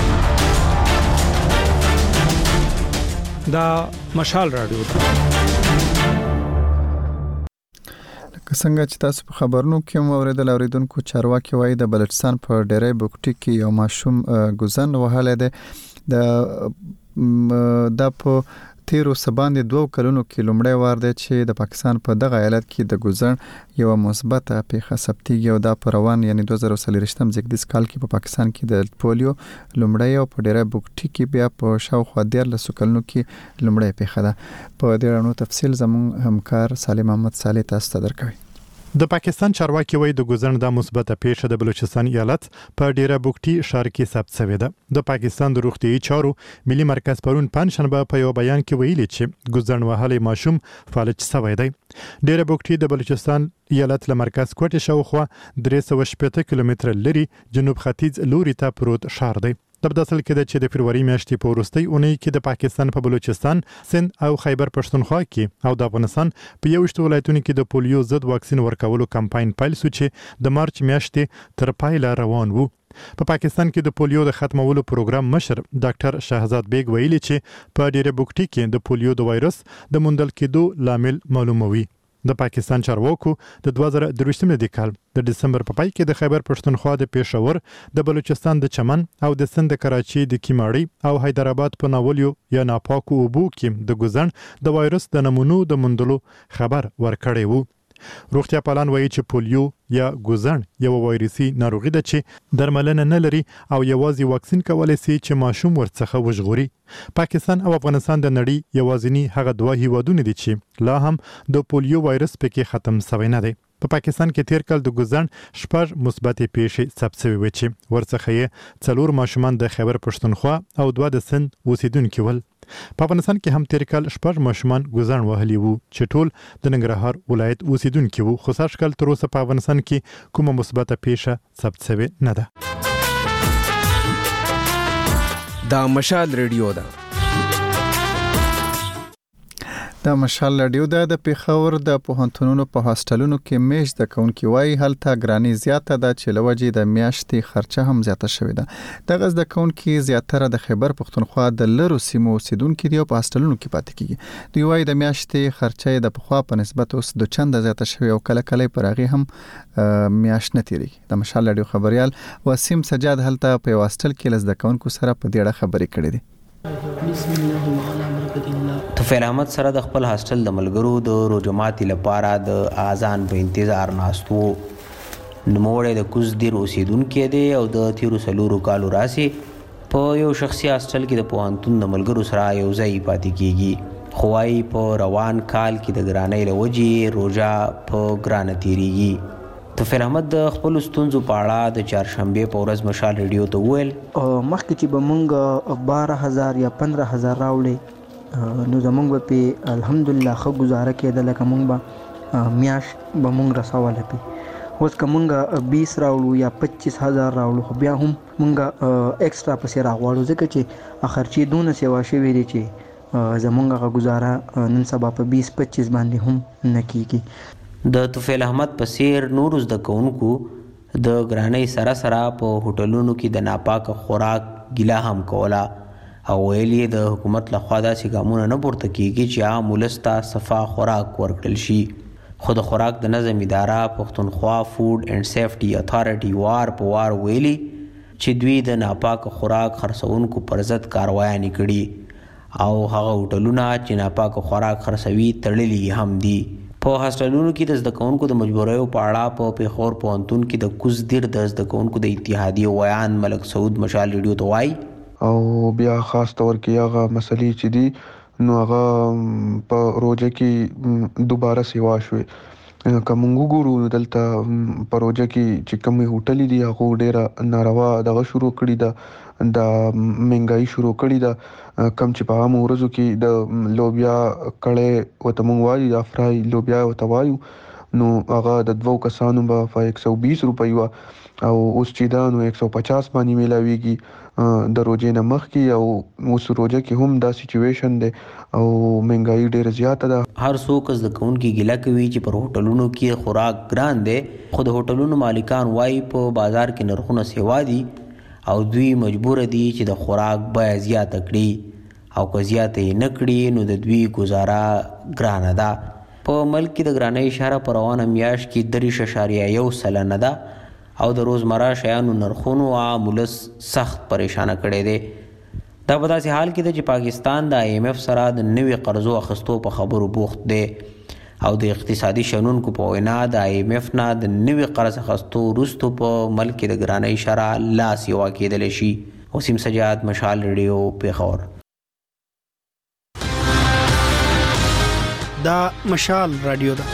دا مشال رادیو څنګه چې تاسو په خبرونو کې مو اوریدل اوریدونکو چارواکي وایي د بلوچستان په ډیری بوکټي کې یو ماشوم ګوزن وهلی دی. د د په تیرو سباندې دوه کلونو کې لومړی وار دی چې د پاکستان په دغه ایالت کې د ګوزن یو مثبته پیښه ثبتېږي او دا په روان یعنی دوه زره څلوېښتم زیږدیز کال کې په پاکستان کې د پولیو لومړی او په ډیری بوکټي کې بیا په شاوخوا دیارلس کلونو کې لومړی پیښه ده. په دې اړه تفصیل زموږ همکار سالم محمد صالح تاسو ته درکوي. د پاکستان چارواکي وایي د ګوزن د مثبته پیښه د بلوچستان ایالت په ډیره بوکټي ښار کې ثبت شوې ده. د پاکستان د روغتیايي چارو ملي مرکز پرون پنځشنبه په یو بیان کې ویلي چې ګوزن وهلي ماشوم فالج شوی دی. ډیره بوکټي د بلوچستان ایالت له مرکز کوټې شاوخوا درې سوه شپېته کیلومتره لري جنوب ختیځ لوري ته پروت ښار دی. د بداسل کې د چې د فروری میاشتې په وروستۍ اونۍ کې د پاکستان په بلوچستان، سند او خیبر پښتونخوا کې او د افغانستان په یوشت ولایتونو کې د پولیو ضد واکسین ورکولو کمپاین پیل شو چې د مارچ میاشتې تر پایله روان وو. په پاکستان کې د پولیو د ختمولو پروګرام مشر ډاکټر شهزاد بیگ ویلي چې په ډیره بوکټي کې د پولیو د وایرس د موندل کېدو لامل معلوموي. د پاکستان چارواکو د دوه زره درویشتم د کال د دسمبر په پای کې د خیبر پښتونخوا د پېښور، د بلوچستان د چمن او د سند د کراچي د کیماړي او حیدرآباد په ناولیو یا ناپاکو اوبو کې د ګوزن د وایرس د نمونو د موندلو خبر ورکړی وو. روغتیا پالان وایي چې پولیو یا ګوزن یو وایرسي ناروغي ده چې درملنه نه لري او یوازې واکسین کولای شي چې ماشوم ورڅخه وژغوري. پاکستان او افغانستان د نړۍ یوازینی هغه دوه هیوادونه دي چې لا هم د پولیو وایرس پکې ختم شوی نه دی. په پاکستان کې تیر کال د ګوزن شپږ مثبتې پیښې ثبت شوې وې چې ورڅخه یې څلور ماشومان د خیبر پښتونخوا او دوه د سند اوسیدونکي ول. په افغانستان کې هم تیر کال شپږ ماشومان ګوزن وهلي وو چې ټول د ننګرهار ولایت اوسیدونکي وو، خو سږ کال تر اوسه په افغانستان کې کومه مثبته پیښه ثبت شوې نه ده. دا مشال ریډیو ده. د مشال رادیو د پیښور د پوهنتونونو په هاستلونو کې میش د کونکي وای هلته ګرانی زیاته ده چې لوجې د میاشتې خرچه هم زیاته شوې ده. دغه د کونکي زیاتره د خیبر پښتونخوا د لرو سیمو اوسیدونکو دی په هاستلونو کې پاتې کیږي. دوی وای د میاشتې خرچه د پخوا په نسبت اوس د چنده زیاته شوې او کله کله پر هغه هم میاشت نه تیری. د مشال رادیو خبريال وسیم سجاد هلته په هاستل کې لز د کونکو سره په ډیره خبرې کړې دي. بسم الله الرحمن الرحیم. طفیل احمد سره د خپل هاستل د ملګرو د روجماتي لپاره د اذان په انتظار ناستو. نوموړی د کوز دیر اوسیدونکی دی او د تیرو سلورو کالو راسي په یو شخصي هاستل کې د پوهنتون د ملګرو سره یو ځای پاتې کیږي. خو وايي په روان کال کې د ګرانۍ له وجې روژه په ګرانه تیریږي. طفیل احمد د خپل ستونزو په اړه د چهارشنبه په ورځ مشال ریډیو ته وویل مخکې چې به مونږ بارہ هزار یا پندرہ هزار راوړې نو زمونږ به په الحمدلله ښه ګزاره کېده، لکه مونږ به میاشت به مونږ رسوله پې. اوس که مونږ بیس راوړو یا پچیس هزار راوړو خو بیا هم مونږ ایکسټرا پسې راغواړو ځکه چې خرچې دونه سیوا شوې دي چې زمونږ هغه ګزاره نن سبا په بیس پچیس باندې هم نه کېږي. د طفیل احمد په څیر نورو زده کوونکو د ګرانۍ سره سره په هوټلونو کې د ناپاکه خوراک ګیله هم کوله او ویل یې د حکومت لخوا داسې ګامونه نه پورته کیږي چې عام ولس ته صفا خوراک ورکړل شي. خو د خوراک د نظم اداره پښتونخوا فوډ اینډ سیفټي اتھارټي وار په وار ویلي چې دوی د ناپاکه خوراک خرڅونکو پر ضد کاروایانې کړي او هغه هوټلونه چې ناپاکه خوراک خرڅوي تړلي هم دي. په هاستلونو کې د زده کوونکو د مجبوریو په اړه په پیښور پوهنتون کې د کوز دیر د زده کوونکو د اتحادیې ویان ملک سعود مشال ریډیو ته وایي او بیا خاص طور کې هغه مسلې چې دي نو هغه په روژه کې دوباره سیوا شوې. که موږ وګورو دلته په روژه کې چې کومې هوټلې دي هغه ډېره ناروا دغه شروع کړي ده، د مهنګایي شروع کړي ده. کم چې په عامو ورځو کې د لوبیا کړی ورته موږ وایو یا فرای لوبیا ورته وایو نو هغه د دوو کسانو به په یک سو بیس روپۍ وه او اوس چې دا نو یک سو پچاس باندې میلاویږي د روژې نه مخکې او اوس روژه کې هم دا سچویشن دی او مهنګایي ډېره زیاته ده. هر څوک زده کوونکي ګیله کوي چې پر هوټلونو کې خوراک ګران دی، خو د هوټلونو مالکان وایي په بازار کې نرخونه سیوا دي او دوی مجبور دي چې د خوراک بیه زیاته کړي او که زیاته یې نه کړي نو د دوی ګزاره ګرانه ده. په ملک کې د ګرانۍ اشاره په روانه میاشت کې دریش اشاریه یو سلنه ده او د روزمره شیانو نرخونو عام ولس سخت پریشانه کړی دی. دا په داسې حال کې ده چې پاکستان د آی ایم ایف سره د نوي قرضو اخیستو په خبرو بوخت دی او د اقتصادي شنونکو په وینا د آی ایم ایف نه د نوي قرض اخیستو وروسته په ملک کې د ګرانۍ شرح لاس یوه کېدلی شي. وسیم سجاد، مشال ریډیو، پېښور. دا مشال رادیو ده.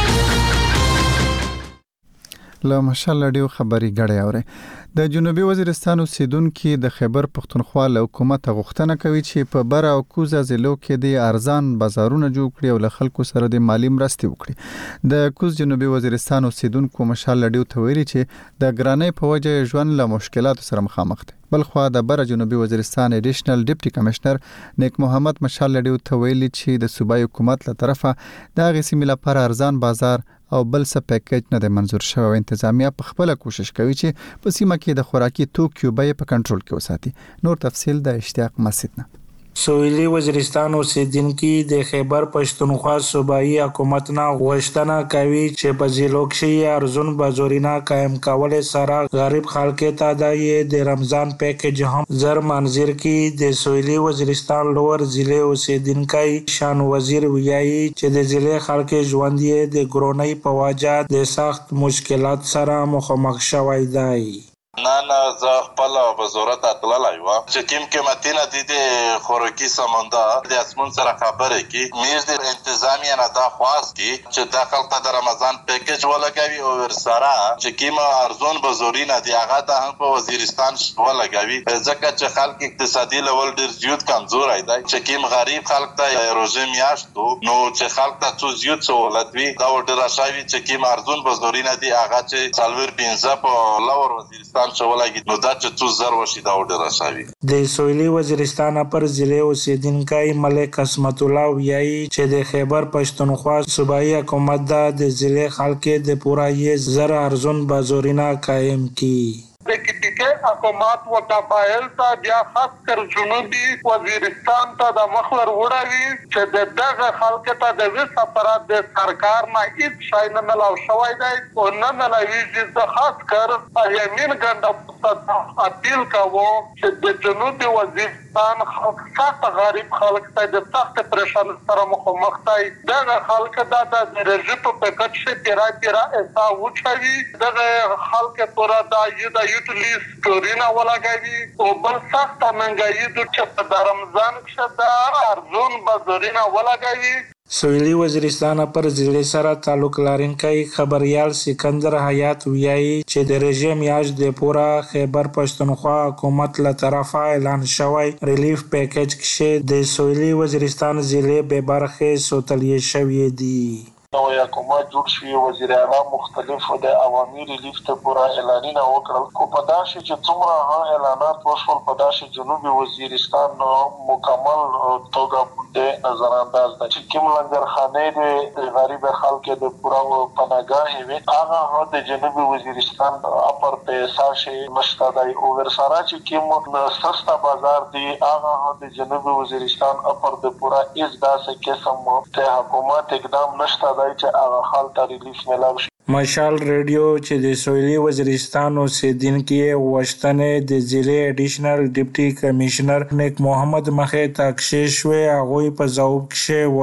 له مشال رادیو خبري غړې اوري. د جنوبي وزیرستان اوسیدونکو د خیبر پښتونخوا له حکومت غوښتنه کوي چې په بر او کوزه ضلعو کې د ارزان بازارونه جوړ کړي او له خلکو سره د مالی مرستې وکړي. د کوز جنوبي وزیرستان اوسیدونکو مشال رادیو ته ویلي چې د ګرانۍ په وجه ژوند له مشکلاتو سره مخامخ دي. بلخوا د بر جنوبي وزیرستان ایډیشنل ډیپټي کمشنر نیک محمد مشال رادیو ته ویلي چې د صوبایي حکومت له طرفه د هغې سیمې لپاره ارزان بازار او بل څه پیکیج نه دی منظور شوی او انتظامیه په خپله کوشش کوي چې په سیمه کې د خوراکي توکو بیې په کنټرول کې وساتي. نور تفصیل د اشتیاق مسعود نه. سویلی وزیرستان اوسیدونکو د خیبر پښتونخوا صوبایي حکومت نه غوښتنه کوي چې په ضلعو کې ارزون بازارونه قائم کول سره غریب خلکو ته د رمضان پیکیج هم زر منظور کړي. د سویلی وزیرستان لور ضلع اوسیدونکو شان وزیر ویایي چې د ضلع خلکو ژوند یې د ګرونۍ په وجه د سخت مشکلات سره مخامخ شوی دی. نه نه زه خپل وزارت اتللای و چې کوم قیمتي نه دي د خوراکي سامان د اسمون سره خبره کی میر د انتظامیه نه دا خواست کی چې د خلکو د رمضان پیکیج ولګوي او ورسره چې کوم ارزون بازارونه دي هغه ته هم په وزیرستان ولګوي ځکه چې خلک اقتصادي لول ډیر زیات کمزور دی چې کوم غریب خلک ته روزه میاشتو نو چې خلک ته څو زیات سہولت وي دا ډیر شاوي چې کوم ارزون بازارونه دي هغه چې څلور پنځه په لور وزیرستان شولای نو دا چې څو زر وشي دا ډیر راشي. د سویلی وزیرستان پر ضلع اوسیدونکو ملک قسمت الله ویایي چې د خیبر پښتونخوا صوبایي حکومت د ضلع خلکو د پورا یې زر ارزون بازارونه قائم کړي. د کټیکه حکومت و تفایل ته بیا خاص کر جنوبي وزیرستان ته د مخلر وړاوي چې د دغه خلکو ته د ویس اپرات د سرکار نه هیڅ شای نه ملاو شوی دی او نه ملاوي چې خاص کر یمین ګنده اپیل کوو چې د جنوبي وزیرستان خلک سخت غریب خلک ته د سخت پریشان سره مخامخ دي. دغه خلک د درجه په پکټ شي پیرا پیرا ایسا وچوي دغه خلک پورا د یوه یوټیلیس کورینه ولګوي او بل سخت منګایي د چې د رمضان کې د ارزون بازارونه ولګوي. سویلی وزیرستان پر ضلع سره تعلق لرونکی خبريال سکندر حیات ویایي چې د رژیم میاشت د پورا خیبر پښتونخوا حکومت له طرفه اعلان شوی ریلیف پیکیج کې د سویلی وزیرستان ضلع به برخه سوتلې شوی دی. نو حکومت جوړ شوی وزیر اعلی مختلفو د عوامي ریلیف ته پورا اعلانونه وکړل کو پداشي چې څومره ها اعلانات وشول پداشي جنوبي وزیرستان مکمل توګه د نظر انداز د چې کوم لنګرخانه د غریب خلکو د پورا پناهګاه وي هغه د جنوبي وزیرستان اپر پیسې شي مشتدای او ورسره چې کوم سستا بازار دی هغه د جنوبي وزیرستان اپر د پورا اس داسې قسم ته حکومت اقدام نشته چې هغه حال ته ریلیف ملاو شي. مشال ریډیو چې د سویلی وزیرستان اوسیدونکو غوښتنې د ضلع ایډیشنل ډیپټي کمشنر نیک محمد مخې ته کښې شوې هغوی په ځواب کښې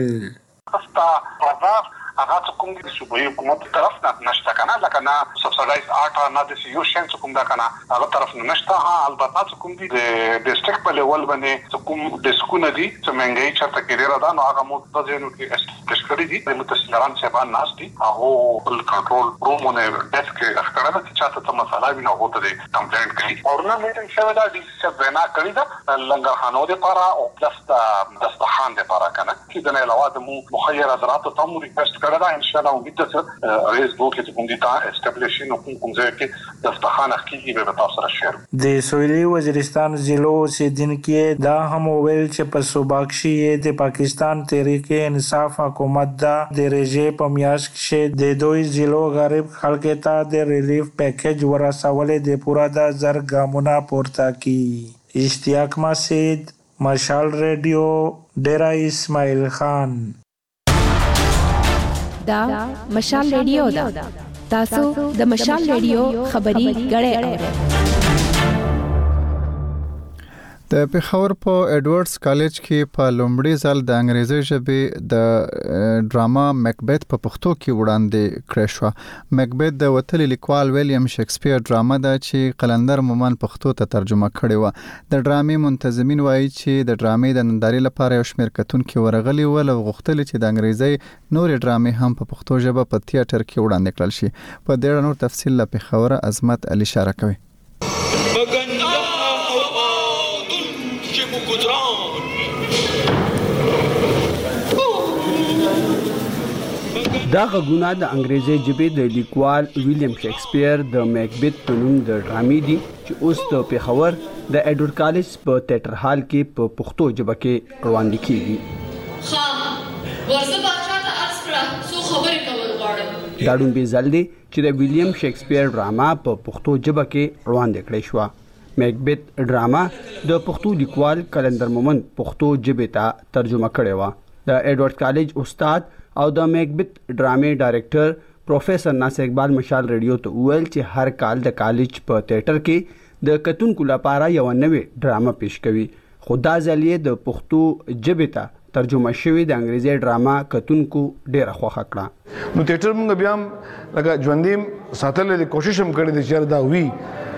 وویل سستا بازار هغه کوم د صوبایي حکومت طرف نه نشته کنه لکه نه سبسایډایز آټا نه د یو شین کوم دا کنه هغه طرف نه نشته ها البته کوم دي د ډیسټریکټ په لیول باندې کوم د سکونه دي چې منګي چرته کې را ده نو هغه مو د ځینو کې استشکري دي د متسلران سبان ناشتي هغه بل کنټرول رومونه ډیسک اختراله چې چاته ته مسله ویني هغه ته کمپلینټ کوي اورنه میټینګ شوی دا د څه بنا کړی دا لنګرخانو د پاره او پلس د دستخان د پاره کنه چې د نه علاوه د مو مخیر حضرات ته مو ریکوست کړه ان شاء الله امید ته ریس دوکې ته کوم دي تا اسټابلیشین او کوم ځای کې دستخان حقيقي به تاسو سره شیر د سویلی وزیرستان ضلع اوسیدونکو دا هم ویل چې په صوبه کې د پاکستان تحریک انصاف حکومت دا د رژې په میاشت کې د دوی ضلع غریب خلکو ته د ریلیف پیکیج ورسولې د پورا د زر ګامونه پورته کی. اشتیاق مسعود، مشال ریډیو، ډیرا اسماعیل خان. دا مشال ریډیو دا تاسو د مشال ریډیو خبري غړې اورئ. د پیښور په ایډورډز کالج کې په لومړي ځل د انګریزي ژبې د ډراما مکبت په پښتو کې وړاندې کړې شو. مکبت د وتلي لیکوال ویلیام شکسپیر ډراما ده چې قلندر مومن پښتو ته ترجمه کړې و. د ډرامې منتظمین وایي چې د ډرامې د نندارې لپاره یو شمېر کتونکي ورغلي ول او غوښتل چې د انګریزي نورې ډرامې هم په پښتو ژبه په تیاتر کې وړاندې کړل شي. په دې اړه نور تفصیل له پیښور عظمت علي اشاره کوي. دا غږونه د انګریزي ژبې د لیکوال ویلیام شکسپیر د میکبت په نوم د ډرامې دي چې اوس د پیښور د ایډورډ کالج په تیاتر هال کې په پښتو ژبه کې وړاندې کیږي. ها ورزه بادشاہ ته عرض کړه څو خبرې کول غواړم. دا ډومبې ځل دی چې د ویلیام شکسپیر ډراما په پښتو ژبه کې وړاندې کړې شوه. میکبت ډراما د پښتو لیکوال قلندر مومن پښتو ژبې ته ترجمه کړې وه. د ایډورډ کالج استاد او د میکبت ډرامې ډایرکټر پروفیسور ناصر اقبال مشال ریډیو ته وویل چې هر کال د کالج په تیاتر کې د کتونکو لپاره یو نوې ډرامه پیش کوي، خو دا ځل یې د پښتو ژبې ته ترجمه شوې د انګریزي ډراما کتونکو ډېره خوښه کړه. نو تیاتر موږ بیا هم لکه ژوندۍ ساتلو د کوشش هم کړې ده چې دا وي.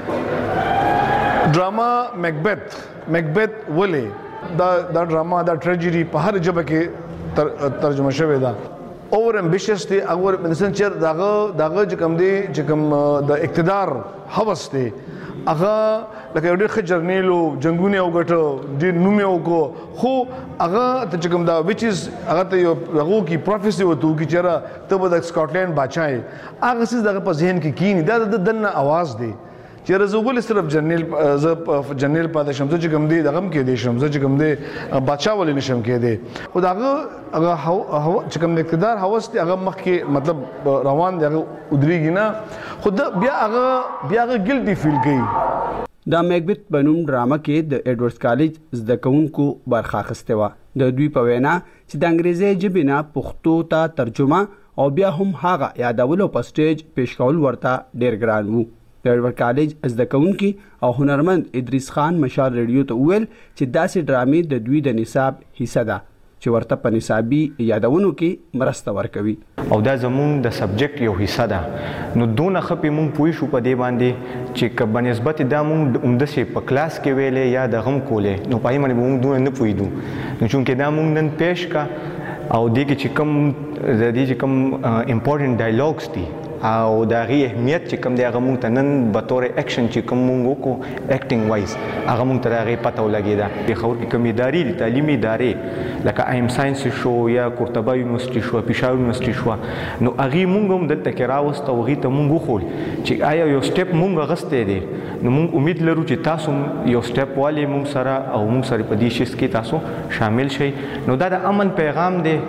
ډراما مکبت مکبت ولې دا دا ډراما دا ټریجډي په هر ژبه کې ترجمه شوې ده. اور امبیشس دی اور انسان چې داغه داغه چې کوم دی چې کوم د اقتدار هوس دی هغه لکه ډېر ښه جرنیلو جنگونه وګټو ډېر نوم یې وکړو، خو هغه ته چې کوم دا وچ از هغه ته یو هغه کی پروفیسي وته کی چېرې ته به د سکاټلند بادشاہ هغه څه دغه په ذهن کې کینی دا د دنه आवाज دی چې رزوګل صرف جنرال ز جنرال پاده شمزه چې کوم دی دغه کې دی شمزه چې کوم دی بادشاہ ولې نشم کې دی خو داغه هغه چې کوم اقتدار هوس دی هغه مخ کې مطلب روان دی هغه ودرېږي نه خو بیا هغه بیا هغه ګلټي فیل کوي. د میکبت په نوم ډرامه کې د ایډورډز کالج زده کوونکو برخه اخیستې وه. د دوی په وینا چې د انګریزي ژبې نه پښتو ته ترجمه او بیا هم هغه یادولو په سټیج پیش کول ورته ډېر ګران وو. د ایډورډ کالج زده کوونکي او هنرمند ادریس خان مشال ریډیو ته وویل چې داسې ډرامې د دوی د نصاب حصه ده چې ورته په نصابي یادونو کې مرسته ورکوي. او دا زموږ د سبجیکټ یو حصہ ده. نو دونه خپې مونږ پوه شو په دې باندې چې که بنسبت دا مونږ همداسې په کلاس کې ویلې یا د غم کولې نو په هغې باندې به مونږ دونه نه پوهېدو. نو چونکې دا مونږ نن پیش کا او دې کې چې کوم د دې چې کوم امپورټنټ ډایلاګس دي او د هغې اهمیت چې کوم دی هغه مونږ ته نن به طور اکشن چې کوم مونږ وکړو اکټینګ وایز هغه مونږ ته د هغې پته ولګېده. پېښور کې کوم ادارې دي تعلیمي ادارې لکه ایم ساینس شو یا قرطبه یونیورسټي شو پېښور یونیورسټي شوه نو هغې مونږ هم دلته کې راوست او هغې ته مونږ وښول چې آیا یو سټیپ مونږ اخیستی دی نو مونږ امید لرو چې تاسو یو سټیپ والې مونږ سره او مونږ سره په دې شیز کې تاسو شامل شئ. نو دا د امن پیغام دی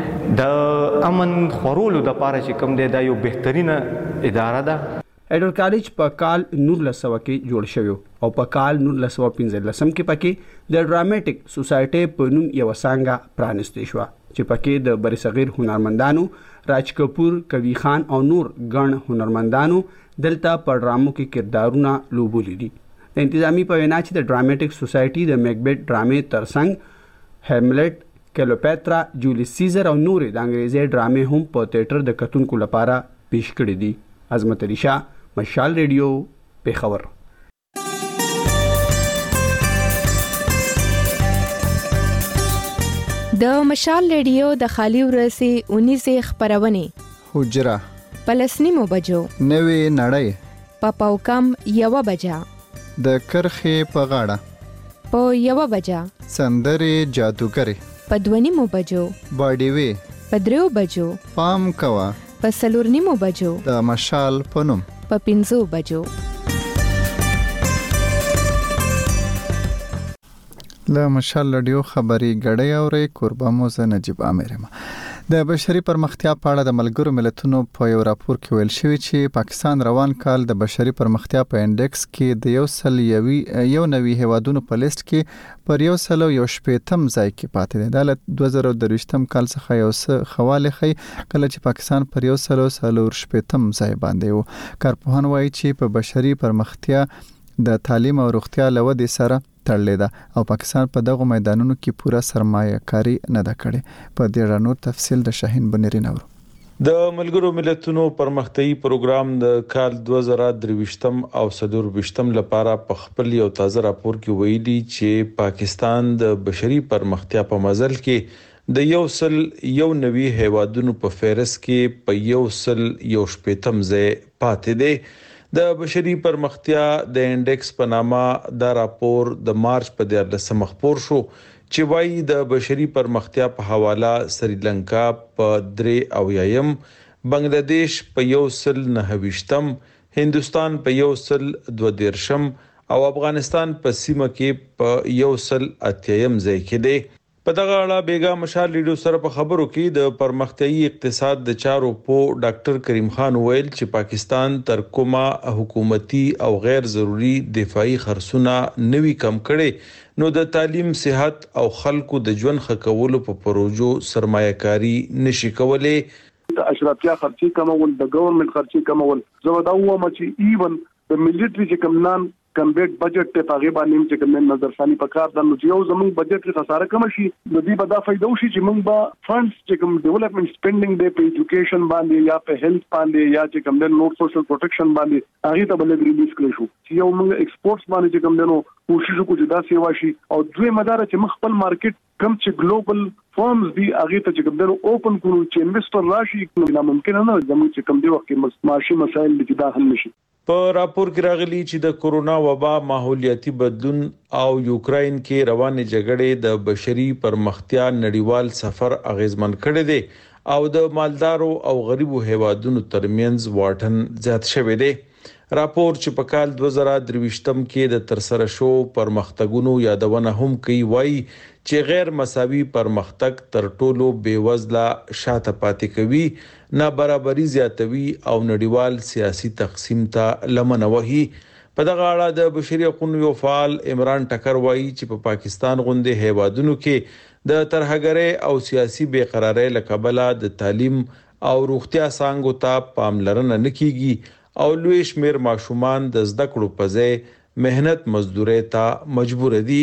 د امن خورولو د پاره چې کوم دی دا یو بهترینه اداره ده. ایډورډ کالج په کال نولس سوه کې جوړ شوی او په کال نولس سوه پنځلسم کې پکې د ډرامټیک سوسایټي په نوم یوه څانګه پرانستې شوه چې پکې د برصغیر هنرمندانو راج کپور، کوي خان او نور ګڼ هنرمندانو دلته په ډرامو کې کردارونه لوبولي دي. د انتظامی په وینا چې د ډرامټیک سوسایټي د میکبت ډرامې ترڅنګ هیملټ، کلوپاترا، جولیس سیزر او نورې د انګریزي ډرامې هم په تیاتر د کتونکو لپاره پیش کړي دي. عظمت علي شاه، مشال ریډیو، پیښور. د مشال ریډیو د خالي ورځې اونیزه خبرونه حجره پلسنیمو بجو نوې نړۍ په پاوکم یو بجا د کرخې په غاړه په یو بجا سندرې جادوګري په دونیمو بجو باډي وی په دریو بجو پام کوا په سلورنیمو بجو د مشال پنوم په پنځو بجو. له مشال رادیو خبري غړې اوري قربان موزه نجيب امرما. د بشري پرمختیا په اړه د ملګرو ملتونو په یو راپور کې ویل شوی چې پاکستان روان کال د بشري پرمختیا په انډیکس کې د یو سل یوي یو نوي هیوادونو په لیست کې پر یو سل یو شپږم ځای کې پاتې دی. د دوه زره درویشتم کال څخه یو څه خواله خي کله چې پاکستان پر یو سل څلور شپږم ځای باندې وو. کارپوهان وایي چې په بشري پرمختیا د تعلیم او روغتیا لودې سره تړلې ده او پاکستان په دغه میدانونو کې پوره سرمایه کاری نه ده کړې. په دې اړه نور تفصیل د شاهین بنيري نور. د ملګرو ملتونو پرمختیايي پروګرام د کال دوه زره درويشتم او څلور ویشتم لپاره په خپل یو تازه راپور کې ویلي چې پاکستان د بشري پرمختیا په مزل کې د یو سل یو نوي هیوادونو په فهرست کې په یو سل یو شپږم ځای پاتې دی. د بشري پرمختیا د انډیکس په نامه دا راپور د مارچ په دیارلسمه خپور شو چې وايي د بشري پرمختیا په حواله سریلانکا په درې او یایم، بنگلاديش په یو سل نه ویشتم، هندستان په یو سل دوه دیرشم او افغانستان په سیمه کې په یو سل اتیم ځای کې دی. په دغه اړه بیګا مشال لیډو سره په خبرو کې د پرمختیايي اقتصاد د چارو په ډاکټر کریم خان ویل چې پاکستان تر کومه حکومتي او غیر ضروري دفاعي خرڅونه نوي کم کړي نو د تعلیم، صحت او خلکو د ژوند ښه کولو په پروژو سرمایه‌کاري نشي کولای. د اشرافیه خرچي کمول، د ګورنمنت خرچي کمول، زه دا وایم چې ایون د ملټری چې کم نان کمبیټ بجټ ته پاغي باندې چې کوم نظر ثاني پکار د نو یو زمون بجټ کې خساره کم شي د دې په دا فائدہ وشي چې موږ به فندز چې کوم ډیولپمنٹ سپینډینګ دی په ایجوکیشن باندې یا په هیلث باندې یا چې کوم د نور سوشل پروټیکشن باندې هغه ته بل ریلیز کړی شو چې یو موږ ایکسپورټس باندې چې کوم دنو کوشش وکړو چې دا سیوا شي او دوی مدار چې مخ خپل مارکیټ کم چې ګلوبل فارمز دی هغه ته چې کوم دنو اوپن کړو چې انویسټر راشي نو ممکن نه زموږ چې کوم دی وخت کې معاشي مسایل دي دا حل نشي. په راپور کې راغلي چې د کورونا وبا، ماحولیاتي بدلون او یوکراین کې روانې جګړې د بشري پرمختیا نړیوال سفر اغیزمن کړي دي او د مالدارو او غریبو هیوادونو ترمنځ واټن زیات شوی دی. راپور چې په کال دوه زره درويشتم کې د ترسره شو پرمختګونو یادونه هم کوي وایي چې غیر مساوي پرمختګ تر ټولو بیوزله شاته پاتې کوي، نابرابري زیاتوي او نړیوال سیاسي تقسیم ته لمنه وهي. په دغه اړه د بشري حقوقو یو فعال عمران ټکر وایي چې په پاکستان غوندې هیوادونو کې د ترهګرۍ او سیاسي بې قرارۍ له کبله د تعلیم او روغتیا څانګو ته پاملرنه نه کیږي او لوی شمیر ماشومان د زده کړو په ځای مهنت مزدوري ته مجبور دي.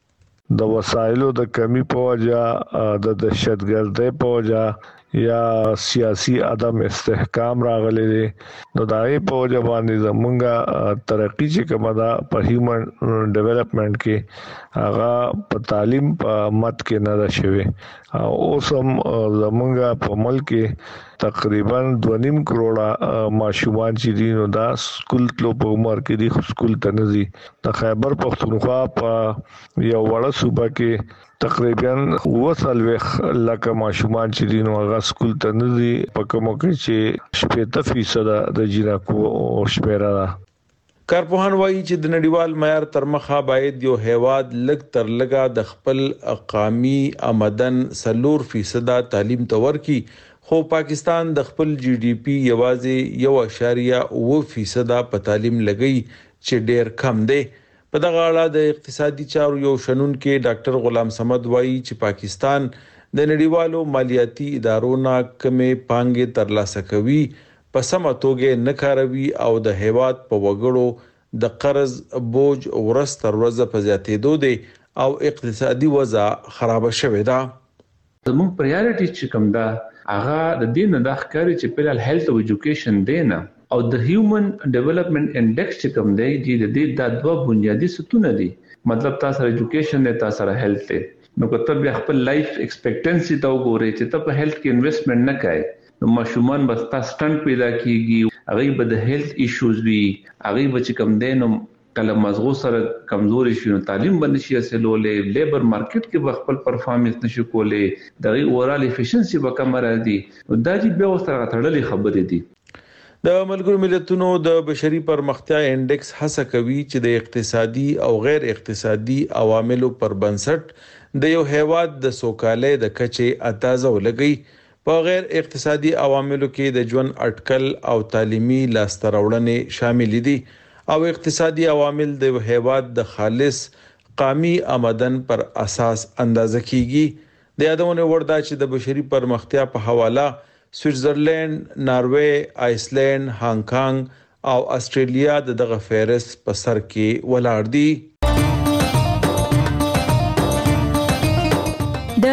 د وسایلو د کمی په وجه، د دهشتګردۍ په وجه یا سیاسي عدم استحکام راغلي دي نو دای په وجه باندې زمونږه ترقی چې کومه ده په هیومن ډیولپمنٹ کې هغه په تعلیم په مت کې نه ده شوی او اوس هم زمونږه په ملک کې تقریبا دوه نیم کروڑه ماشومان چې دي نو دا سکول تلو په عمر کې دي سکول ته نه ځي. د خیبر پختونخوا په یو وړه صوبه کې تقریبا وصلوخ لکه ماشومان چې دي نو هغه سکول ته نه ځي په کومه کې چې شپږ فیصد د جنکو شمیره ده. کارپوهان وایي چې د نړیوال معیار تر مخه باید یو هیواد لږ تر لږه د خپل اقامي آمدن څلور فیصد تعلیم ته ورکړي، خو پاکستان د خپل جی ډي پی یوازې یو اعشاریه اوه فیصد په تعلیم لګي چې ډیر کم دی. په دغه اړه د اقتصادي چارو یو شنونکي ډاکټر غلام صمد وایي چې پاکستان د نړیوالو مالیاتي ادارو نه کمې پانګې ترلاسه کوي، په سمه توګه نه کاروي او د هیواد په وګړو د قرض بوج ورځ تر ورځې په زیاتېدو دی او اقتصادي وضع خراب شوې ده. زموږ پرایورټی چې کوم ده هغه د دې نه د ښکاري چې په هیلث او ایجوکیشن دی نه او د هیومن ډیولپمنٹ انډیکس چې کوم دی د دې د دوه بنیادی ستونه دي، مطلب تاسو سره ایجوکیشن دی، تاسو سره هیلث دی. نو کته بیا خپل لایف ایکسپیکټنسي ته وګورئ چې ته په هیلث کې انویسټمنټ نه کوي نو ماشومان بس تاسو سټنټ پیدا کیږي، هغه به د هیلث ایشوز وي، هغه به چې کوم دی نو کله مزغو سره کمزوري شي نو تعلیم باندې شي اصلولې، لیبر مارکیټ کې به خپل پرفارمنس نشي کولې، دغه اورال افیشنسي به کم راځي. نو دا چې بیا سره غټړلې خبرې دي. د ملګرو ملتونو د بشري پرمختیا انډیکس هڅه کوي چې د اقتصادي او غیر اقتصادي عواملو پر بنسټ د یو هیواد د سوکالۍ د کچې اندازه ولګي. په غیر اقتصادي عواملو کې د ژوند اټکل او تعلیمي لاسته راوړنې شامل دي او اقتصادي عوامل د هیواد د خالص قومي آمدن پر اساس اندازه کیږي. د یادونه وردا چې د بشري پرمختیا په حواله سویټزرلند، ناروې، آیسلند، هانګ کانګ او استرالیا د دغه فهرست په سر کې ولاړ دي.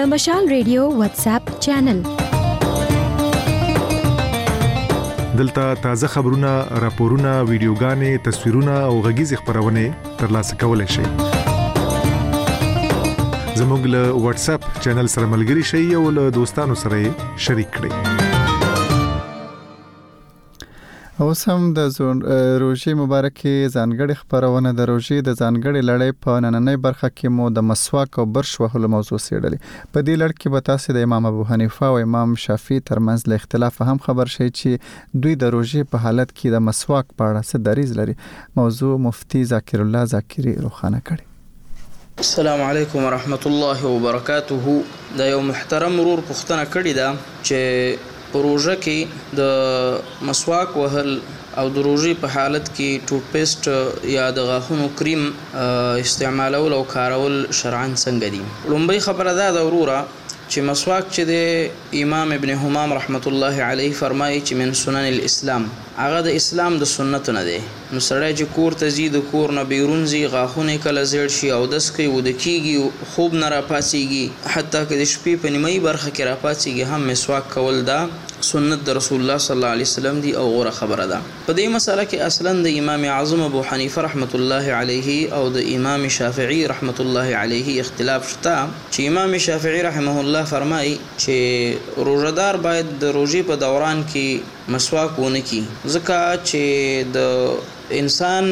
د مشال ریډیو واتس اپ چینل. دلته تازه خبرونه، راپورونه، ویډیوګانې، تصویرونه او غږیز خبرونه ترلاسه کولای شئ. زموږ له واتس اپ چینل سره ملګري شئ او له دوستانو سره شریک کړئ. اوس هم د روژې مبارکې ځانګړې خبرونه د روژې د ځانګړې لړۍ په نننۍ برخه کې مو د مسواک او برش وهلو موضوع څېړلې. په دې لړ کې به تاسو د امام ابو حنیفه او امام شافعي ترمنځ له اختلاف هم خبر شئ چې دوی د روژې په حالت کې د مسواک په اړه څه دریځ لري. موضوع مفتي ذاکر الله ذاکری روښانه کړي. السلام علیکم ورحمت الله وبرکاته. دا یو محترم ورور پوښتنه کړې ده چې پروژه کې د مسواک وهل او د روژې په حالت کې ټوت پیسټ یا د غاښونو کریم استعمالول او کارول شرعاً څنګه دي؟ لومبۍ خبره دا ده وروره چې مسواک چې د امام ابن حمام رحمت الله علیه فرمایي چې من سنن الاسلام، هغه د اسلام د سنتو نه دی. نو سړی چې کور ته ځي، د کور نه بیرون ځي، غاښونه کله زیړ شي، اودس کوي، وده کېږي، خوب نه راپاڅېږي، حتی که د شپې په نیمایي برخه کې راپاڅېږي، هم مسواک کول دا سنت د رسول الله صلی الله علیه وسلم دی او غوره خبره ده. په دې مسله کې اصلا د امام اعظم ابو حنیفه رحمت الله علیه او د امام شافعي رحمت الله علیه اختلاف شته، چې امام شافعي رحمه الله فرمایي چې روزدار باید د روزې په دوران کې مسواک ونه کړي، ځکه چې د انسان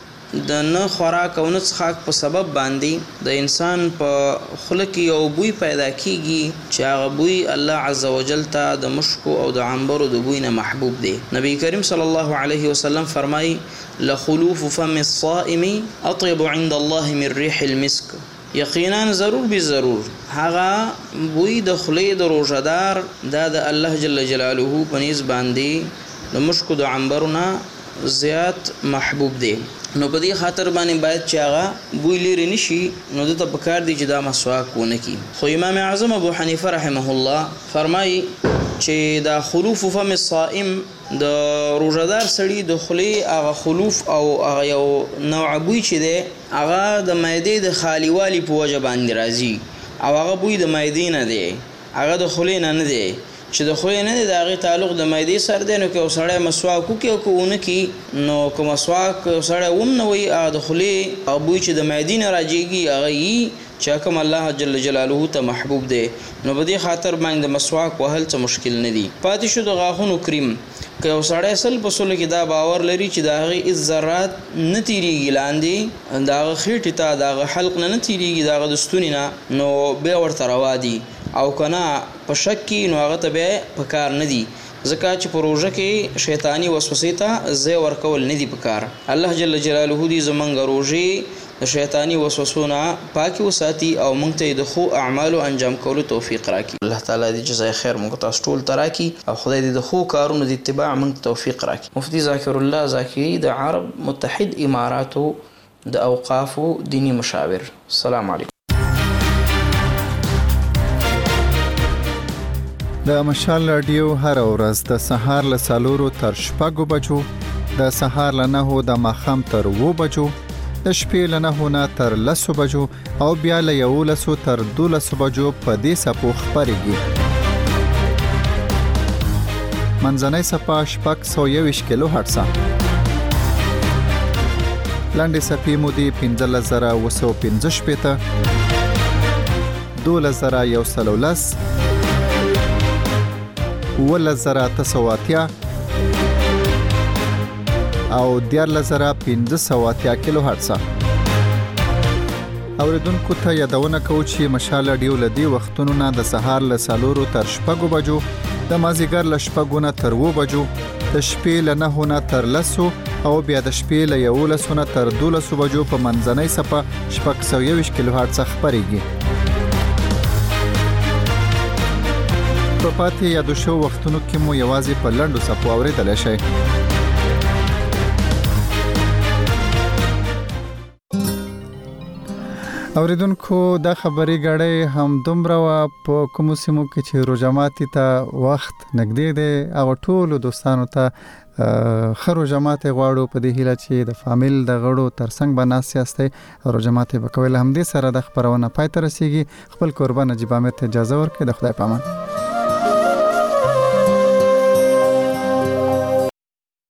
د نه خوراک او نه څښاک په سبب باندې د انسان په خوله کې یو بوی پیدا کیږي چې هغه بوی الله عز وجل ته د مشکو او د عنبرو د بوی نه محبوب دی. نبی کریم صلی الله علیه وسلم فرمایي لخلوف فم الصائم اطيب عند الله من ريح المسك. یقینا ضرور به ضرور هغه بوی د خولې د روزدار دا د الله جل جلاله په نسبت باندې د مشکو د عنبرونه زیات محبوب دی. نو په دې خاطر باندې باید چې هغه بوی لري نشي، نو دته پکار دی چې دا مسواک ونه کی. خو امام اعظم ابو حنیفه رحمه الله فرمایي چې دا خلوف فم الصائم د روزدار سړي د خولې هغه خلوف او هغه یو نوع بوی چې دی هغه د معدې د خالیوالي په وجه باندې راځي او هغه بوی د معدې نه دی، هغه د خولې نه نه دی چې د خولې نه دی، د هغې تعلق د معدې سره دی. نو که یو سړی مسواک وکړي او که ونه کړي، نو که مسواک سړی ونه نه وي، هغه د خولې هغه بوی چې د معدې نه راجېږي هغه یي چې کوم الله جل جلاله ته محبوب دی. نو په دې خاطر باندې د مسواک وهل څه مشکل نه دي. پاتې شو د غاښونو کریم، که یو سړی سل په سلو کې دا باور لري چې د هغې هېڅ ذرات نه تېرېږي لاندې د هغه خېټې ته، د هغه حلق نه نه تېرېږي، د هغه د ستوني نه، نو بیا ورته روا دي. او کنه په شک کې، نو هغه ته بیا په کار نه دي، ځکه چې په روژه کې شیطاني وسوسې ته ځای ورکول نه دي په کار. الله جل جلاله دې زمونږ روژې د شیطاني وسوسو نه پاکي وساتي او موږ ته د ښو اعمالو انجام کولو توفیق راکړي. الله تعالی دې جزای خیر موږ تاسو ټول ته راکړي او خدای دې د ښو کارونو د اتباع موږ ته توفیق راکړي. مفتي ذاکر الله ذاکري د عرب متحد اماراتو د اوقافو دینی مشاور. السلام علیکم. د مشال رادیو هر ورځ د سهار له څلورو تر شپږو بجو، د سهار له نهو د ماښام تر اوو بجو، د شپې له نهو نه تر لسو بجو او بیا له یولسو تر دولسو بجو په دې څپو خپرېږي. منځنۍ څپه شپږ سوه یوویشت کیلو هرټزه، لنډې څپې مو دي پنځلس زره اوه سوه پنځه شپېته، دولس زره یو سل او لس، اوولس زره اته سوه اتیا او دیارلس زره پنځه سوه اتیا کیلو هرټزه. اوریدونکو ته یادونه کوو چې مشال رادیو له دې وختونو نه د سهار له څلورو تر شپږو بجو، د مازدیګر له شپږو نه تر اوو بجو، د شپې له نهو نه تر لسو او بیا د شپې له یولسو نه تر دولسو بجو په منځنۍ څپه شپږ سوه یوویشت کیلو هرټزه خپرېږي. په پاتې یادو شو وختونو کې مو یوازې په لنډو څپو اورېدلی شئ. اوریدونکو دا خبري غړې هم دومره وا په کوم سیمو کې چې روزه ماتي ته وخت نږدې دی، هغه ټول دوستانو ته خرو جماعت غواړو په دې هیله چې د فامیل د غړو ترڅنګ به ناست یاستئ او جماعت به کوي. له همدې سره د خبرونه پای ته رسیږي. خپل قربان نجیب احمد ته اجازه ورکړئ. د خدای پامان.